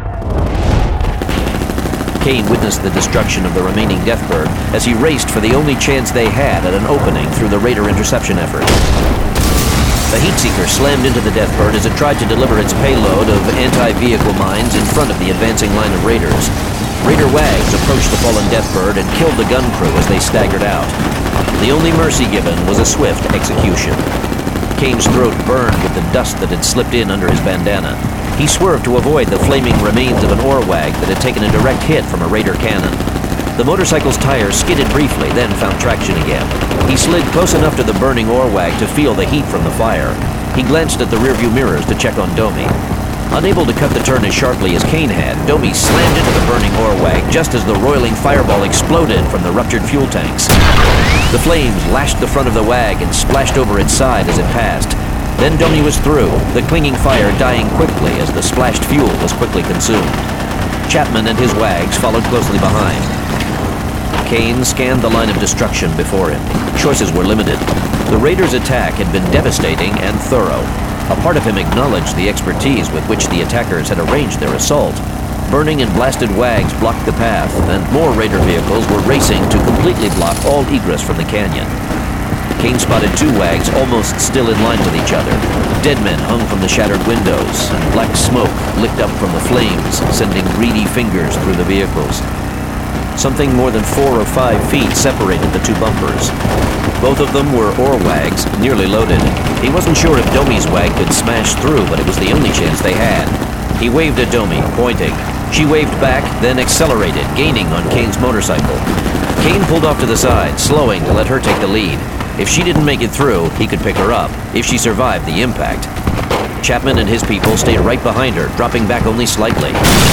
Kane witnessed the destruction of the remaining Deathbird as he raced for the only chance they had at an opening through the raider interception effort. The Heatseeker slammed into the Deathbird as it tried to deliver its payload of anti-vehicle mines in front of the advancing line of raiders. Raider Wags approached the fallen Deathbird and killed the gun crew as they staggered out. The only mercy given was a swift execution. Kane's throat burned with the dust that had slipped in under his bandana. He swerved to avoid the flaming remains of an Orwag that had taken a direct hit from a raider cannon. The motorcycle's tires skidded briefly, then found traction again. He slid close enough to the burning Orwag to feel the heat from the fire. He glanced at the rearview mirrors to check on Domi. Unable to cut the turn as sharply as Kane had, Domi slammed into the burning Orwag just as the roiling fireball exploded from the ruptured fuel tanks. The flames lashed the front of the Wag and splashed over its side as it passed. Then Domi was through, the clinging fire dying quickly as the splashed fuel was quickly consumed. Chapman and his Wags followed closely behind. Kane scanned the line of destruction before him. Choices were limited. The raiders' attack had been devastating and thorough. A part of him acknowledged the expertise with which the attackers had arranged their assault. Burning and blasted Wags blocked the path, and more raider vehicles were racing to completely block all egress from the canyon. Kane spotted 2 Wags almost still in line with each other. Dead men hung from the shattered windows, and black smoke licked up from the flames, sending greedy fingers through the vehicles. Something more than 4 or 5 feet separated the 2 bumpers. Both of them were ore wags, nearly loaded. He wasn't sure if Domi's wag could smash through, but it was the only chance they had. He waved at Domi, pointing. She waved back, then accelerated, gaining on Kane's motorcycle. Kane pulled off to the side, slowing to let her take the lead. If she didn't make it through, he could pick her up, if she survived the impact. Chapman and his people stayed right behind her, dropping back only slightly.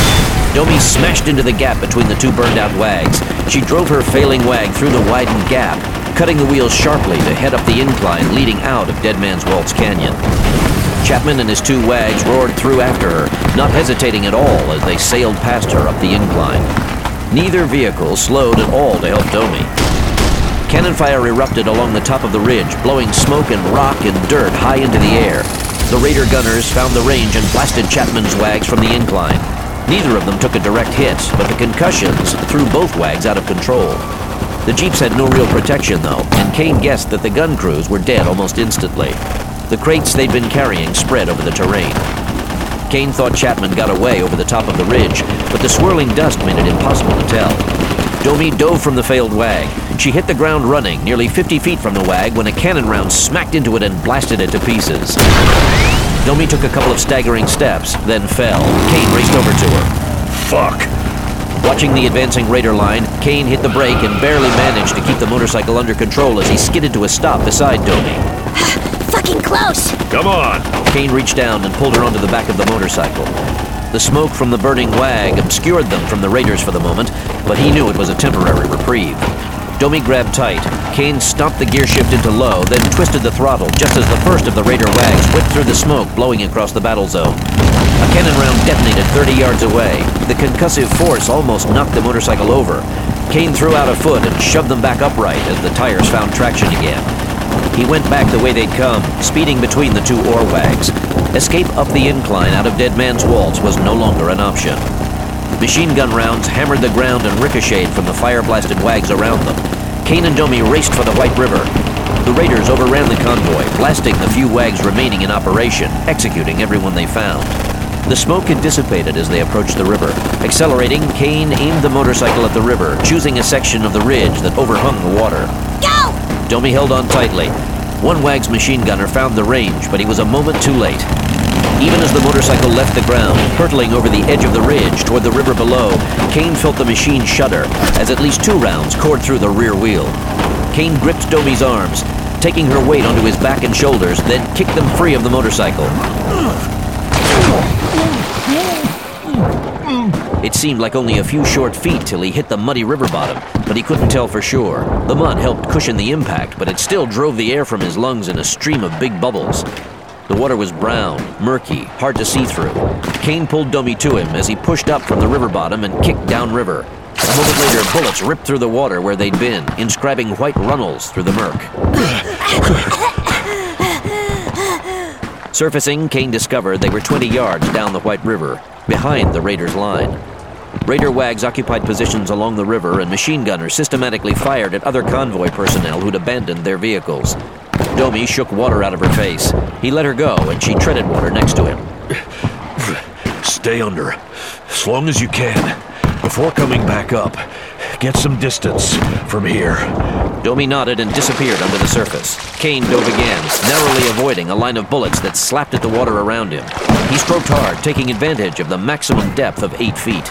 Domi smashed into the gap between the two burned-out wags. She drove her failing wag through the widened gap, cutting the wheels sharply to head up the incline leading out of Dead Man's Waltz Canyon. Chapman and his two wags roared through after her, not hesitating at all as they sailed past her up the incline. Neither vehicle slowed at all to help Domi. Cannon fire erupted along the top of the ridge, blowing smoke and rock and dirt high into the air. The Raider gunners found the range and blasted Chapman's wags from the incline. Neither of them took a direct hit, but the concussions threw both wags out of control. The Jeeps had no real protection, though, and Kane guessed that the gun crews were dead almost instantly. The crates they'd been carrying spread over the terrain. Kane thought Chapman got away over the top of the ridge, but the swirling dust made it impossible to tell. Domi dove from the failed wag. She hit the ground running, nearly 50 feet from the wag, when a cannon round smacked into it and blasted it to pieces. Domi took a couple of staggering steps, then fell. Kane raced over to her. Fuck! Watching the advancing Raider line, Kane hit the brake and barely managed to keep the motorcycle under control as he skidded to a stop beside Domi. Fucking close! Come on! Kane reached down and pulled her onto the back of the motorcycle. The smoke from the burning wag obscured them from the Raiders for the moment, but he knew it was a temporary reprieve. Domi grabbed tight. Kane stomped the gear shift into low, then twisted the throttle just as the first of the Raider wags whipped through the smoke, blowing across the battle zone. A cannon round detonated 30 yards away. The concussive force almost knocked the motorcycle over. Kane threw out a foot and shoved them back upright as the tires found traction again. He went back the way they'd come, speeding between the two ore wags. Escape up the incline out of Dead Man's Waltz was no longer an option. Machine gun rounds hammered the ground and ricocheted from the fire-blasted wags around them. Kane and Domi raced for the White River. The Raiders overran the convoy, blasting the few wags remaining in operation, executing everyone they found. The smoke had dissipated as they approached the river. Accelerating, Kane aimed the motorcycle at the river, choosing a section of the ridge that overhung the water. Go! Domi held on tightly. One wag's machine gunner found the range, but he was a moment too late. Even as the motorcycle left the ground, hurtling over the edge of the ridge toward the river below, Kane felt the machine shudder as at least 2 rounds cored through the rear wheel. Kane gripped Domi's arms, taking her weight onto his back and shoulders, then kicked them free of the motorcycle. It seemed like only a few short feet till he hit the muddy river bottom, but he couldn't tell for sure. The mud helped cushion the impact, but it still drove the air from his lungs in a stream of big bubbles. The water was brown, murky, hard to see through. Kane pulled Domi to him as he pushed up from the river bottom and kicked downriver. A moment later, bullets ripped through the water where they'd been, inscribing white runnels through the murk. Surfacing, Kane discovered they were 20 yards down the White River, behind the Raiders' line. Raider wags occupied positions along the river, and machine gunners systematically fired at other convoy personnel who'd abandoned their vehicles. Domi shook water out of her face. He let her go, and she treaded water next to him. Stay under, as long as you can. Before coming back up, get some distance from here. Domi nodded and disappeared under the surface. Kane dove again, narrowly avoiding a line of bullets that slapped at the water around him. He stroked hard, taking advantage of the maximum depth of 8 feet.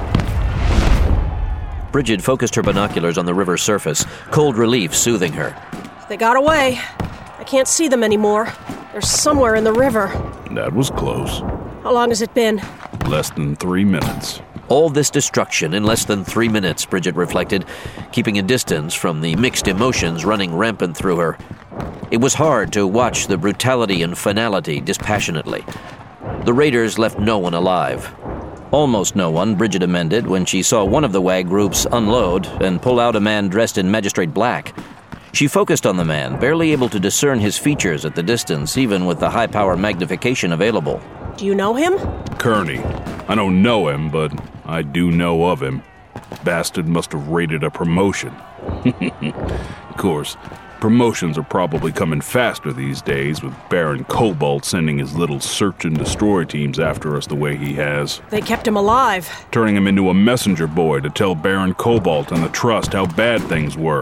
Bridget focused her binoculars on the river's surface, cold relief soothing her. They got away. I can't see them anymore. They're somewhere in the river. That was close. How long has it been? Less than 3 minutes. All this destruction in less than 3 minutes, Bridget reflected, keeping a distance from the mixed emotions running rampant through her. It was hard to watch the brutality and finality dispassionately. The Raiders left no one alive. Almost no one, Bridget amended, when she saw one of the WAG groups unload and pull out a man dressed in magistrate black. She focused on the man, barely able to discern his features at the distance, even with the high-power magnification available. Do you know him? Kearney. I don't know him, but I do know of him. Bastard must have raided a promotion. Of course, promotions are probably coming faster these days, with Baron Cobalt sending his little search and destroy teams after us the way he has. They kept him alive. Turning him into a messenger boy to tell Baron Cobalt and the Trust how bad things were.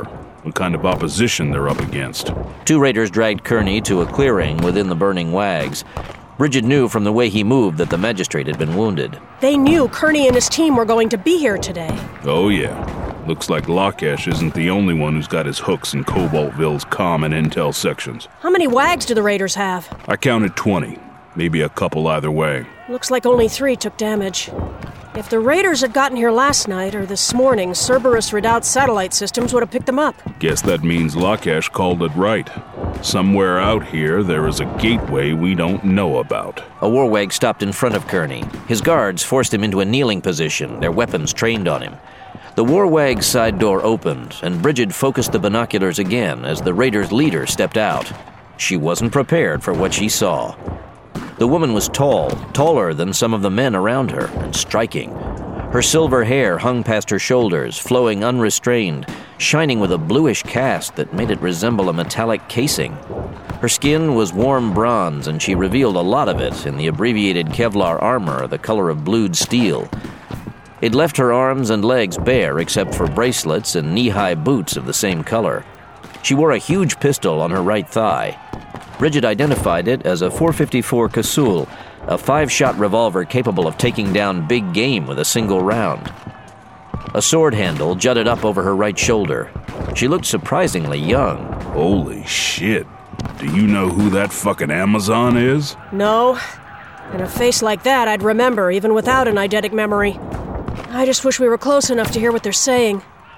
what kind of opposition they're up against. 2 raiders dragged Kearney to a clearing within the burning wags. Bridget knew from the way he moved that the magistrate had been wounded. They knew Kearney and his team were going to be here today. Oh yeah. Looks like Lockash isn't the only one who's got his hooks in Cobaltville's comm and intel sections. How many wags do the raiders have? I counted 20. Maybe a couple either way. Looks like only 3 took damage. If the raiders had gotten here last night or this morning, Cerberus Redoubt satellite systems would have picked them up. Guess that means Lockash called it right. Somewhere out here, there is a gateway we don't know about. A warwag stopped in front of Kearney. His guards forced him into a kneeling position, their weapons trained on him. The warwag's side door opened, and Bridget focused the binoculars again as the raiders' leader stepped out. She wasn't prepared for what she saw. The woman was tall, taller than some of the men around her, and striking. Her silver hair hung past her shoulders, flowing unrestrained, shining with a bluish cast that made it resemble a metallic casing. Her skin was warm bronze, and she revealed a lot of it in the abbreviated Kevlar armor the color of blued steel. It left her arms and legs bare except for bracelets and knee-high boots of the same color. She wore a huge pistol on her right thigh. Bridget identified it as a .454 Casull, a 5-shot revolver capable of taking down big game with a single round. A sword handle jutted up over her right shoulder. She looked surprisingly young. Holy shit. Do you know who that fucking Amazon is? No. And a face like that I'd remember even without an eidetic memory. I just wish we were close enough to hear what they're saying.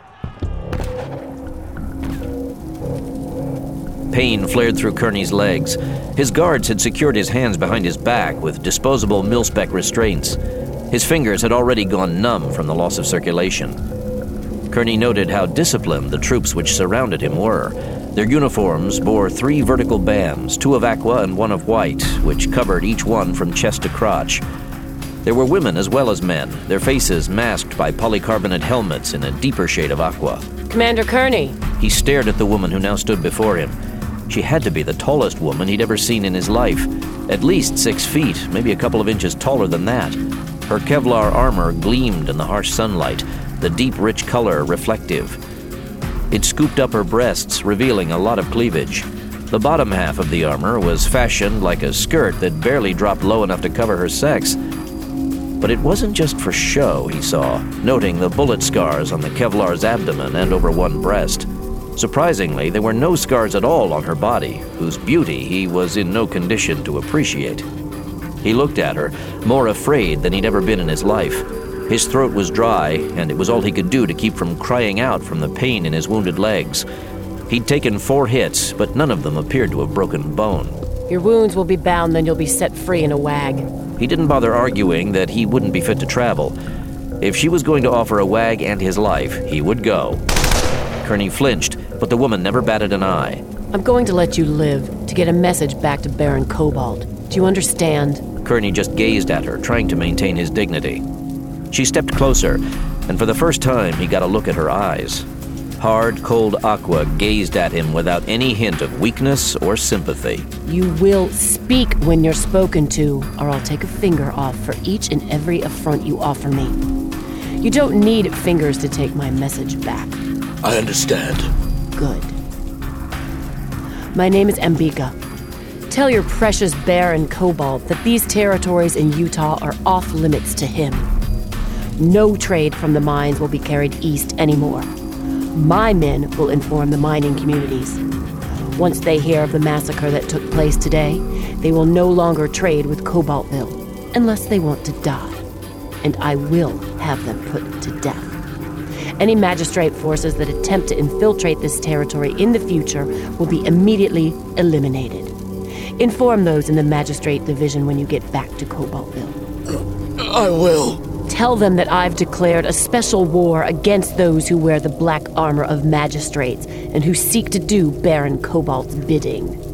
Pain flared through Kearney's legs. His guards had secured his hands behind his back with disposable mil-spec restraints. His fingers had already gone numb from the loss of circulation. Kearney noted how disciplined the troops which surrounded him were. Their uniforms bore 3 vertical bands, 2 of aqua and 1 of white, which covered each one from chest to crotch. There were women as well as men, their faces masked by polycarbonate helmets in a deeper shade of aqua. Commander Kearney. He stared at the woman who now stood before him. She had to be the tallest woman he'd ever seen in his life. At least 6 feet, maybe a couple of inches taller than that. Her Kevlar armor gleamed in the harsh sunlight, the deep, rich color reflective. It scooped up her breasts, revealing a lot of cleavage. The bottom half of the armor was fashioned like a skirt that barely dropped low enough to cover her sex. But it wasn't just for show, he saw, noting the bullet scars on the Kevlar's abdomen and over one breast. Surprisingly, there were no scars at all on her body, whose beauty he was in no condition to appreciate. He looked at her, more afraid than he'd ever been in his life. His throat was dry, and it was all he could do to keep from crying out from the pain in his wounded legs. He'd taken 4 hits, but none of them appeared to have broken bone. Your wounds will be bound, then you'll be set free in a wag. He didn't bother arguing that he wouldn't be fit to travel. If she was going to offer a wag and his life, he would go. Kearney flinched, but the woman never batted an eye. I'm going to let you live to get a message back to Baron Cobalt. Do you understand? Kearney just gazed at her, trying to maintain his dignity. She stepped closer, and for the first time he got a look at her eyes. Hard, cold aqua gazed at him without any hint of weakness or sympathy. You will speak when you're spoken to, or I'll take a finger off for each and every affront you offer me. You don't need fingers to take my message back. I understand. Good. My name is Ambika. Tell your precious Baron Cobalt that these territories in Utah are off limits to him. No trade from the mines will be carried east anymore. My men will inform the mining communities. Once they hear of the massacre that took place today, they will no longer trade with Cobaltville, unless they want to die. And I will have them put to death. Any magistrate forces that attempt to infiltrate this territory in the future will be immediately eliminated. Inform those in the magistrate division when you get back to Cobaltville. I will. Tell them that I've declared a special war against those who wear the black armor of magistrates and who seek to do Baron Cobalt's bidding.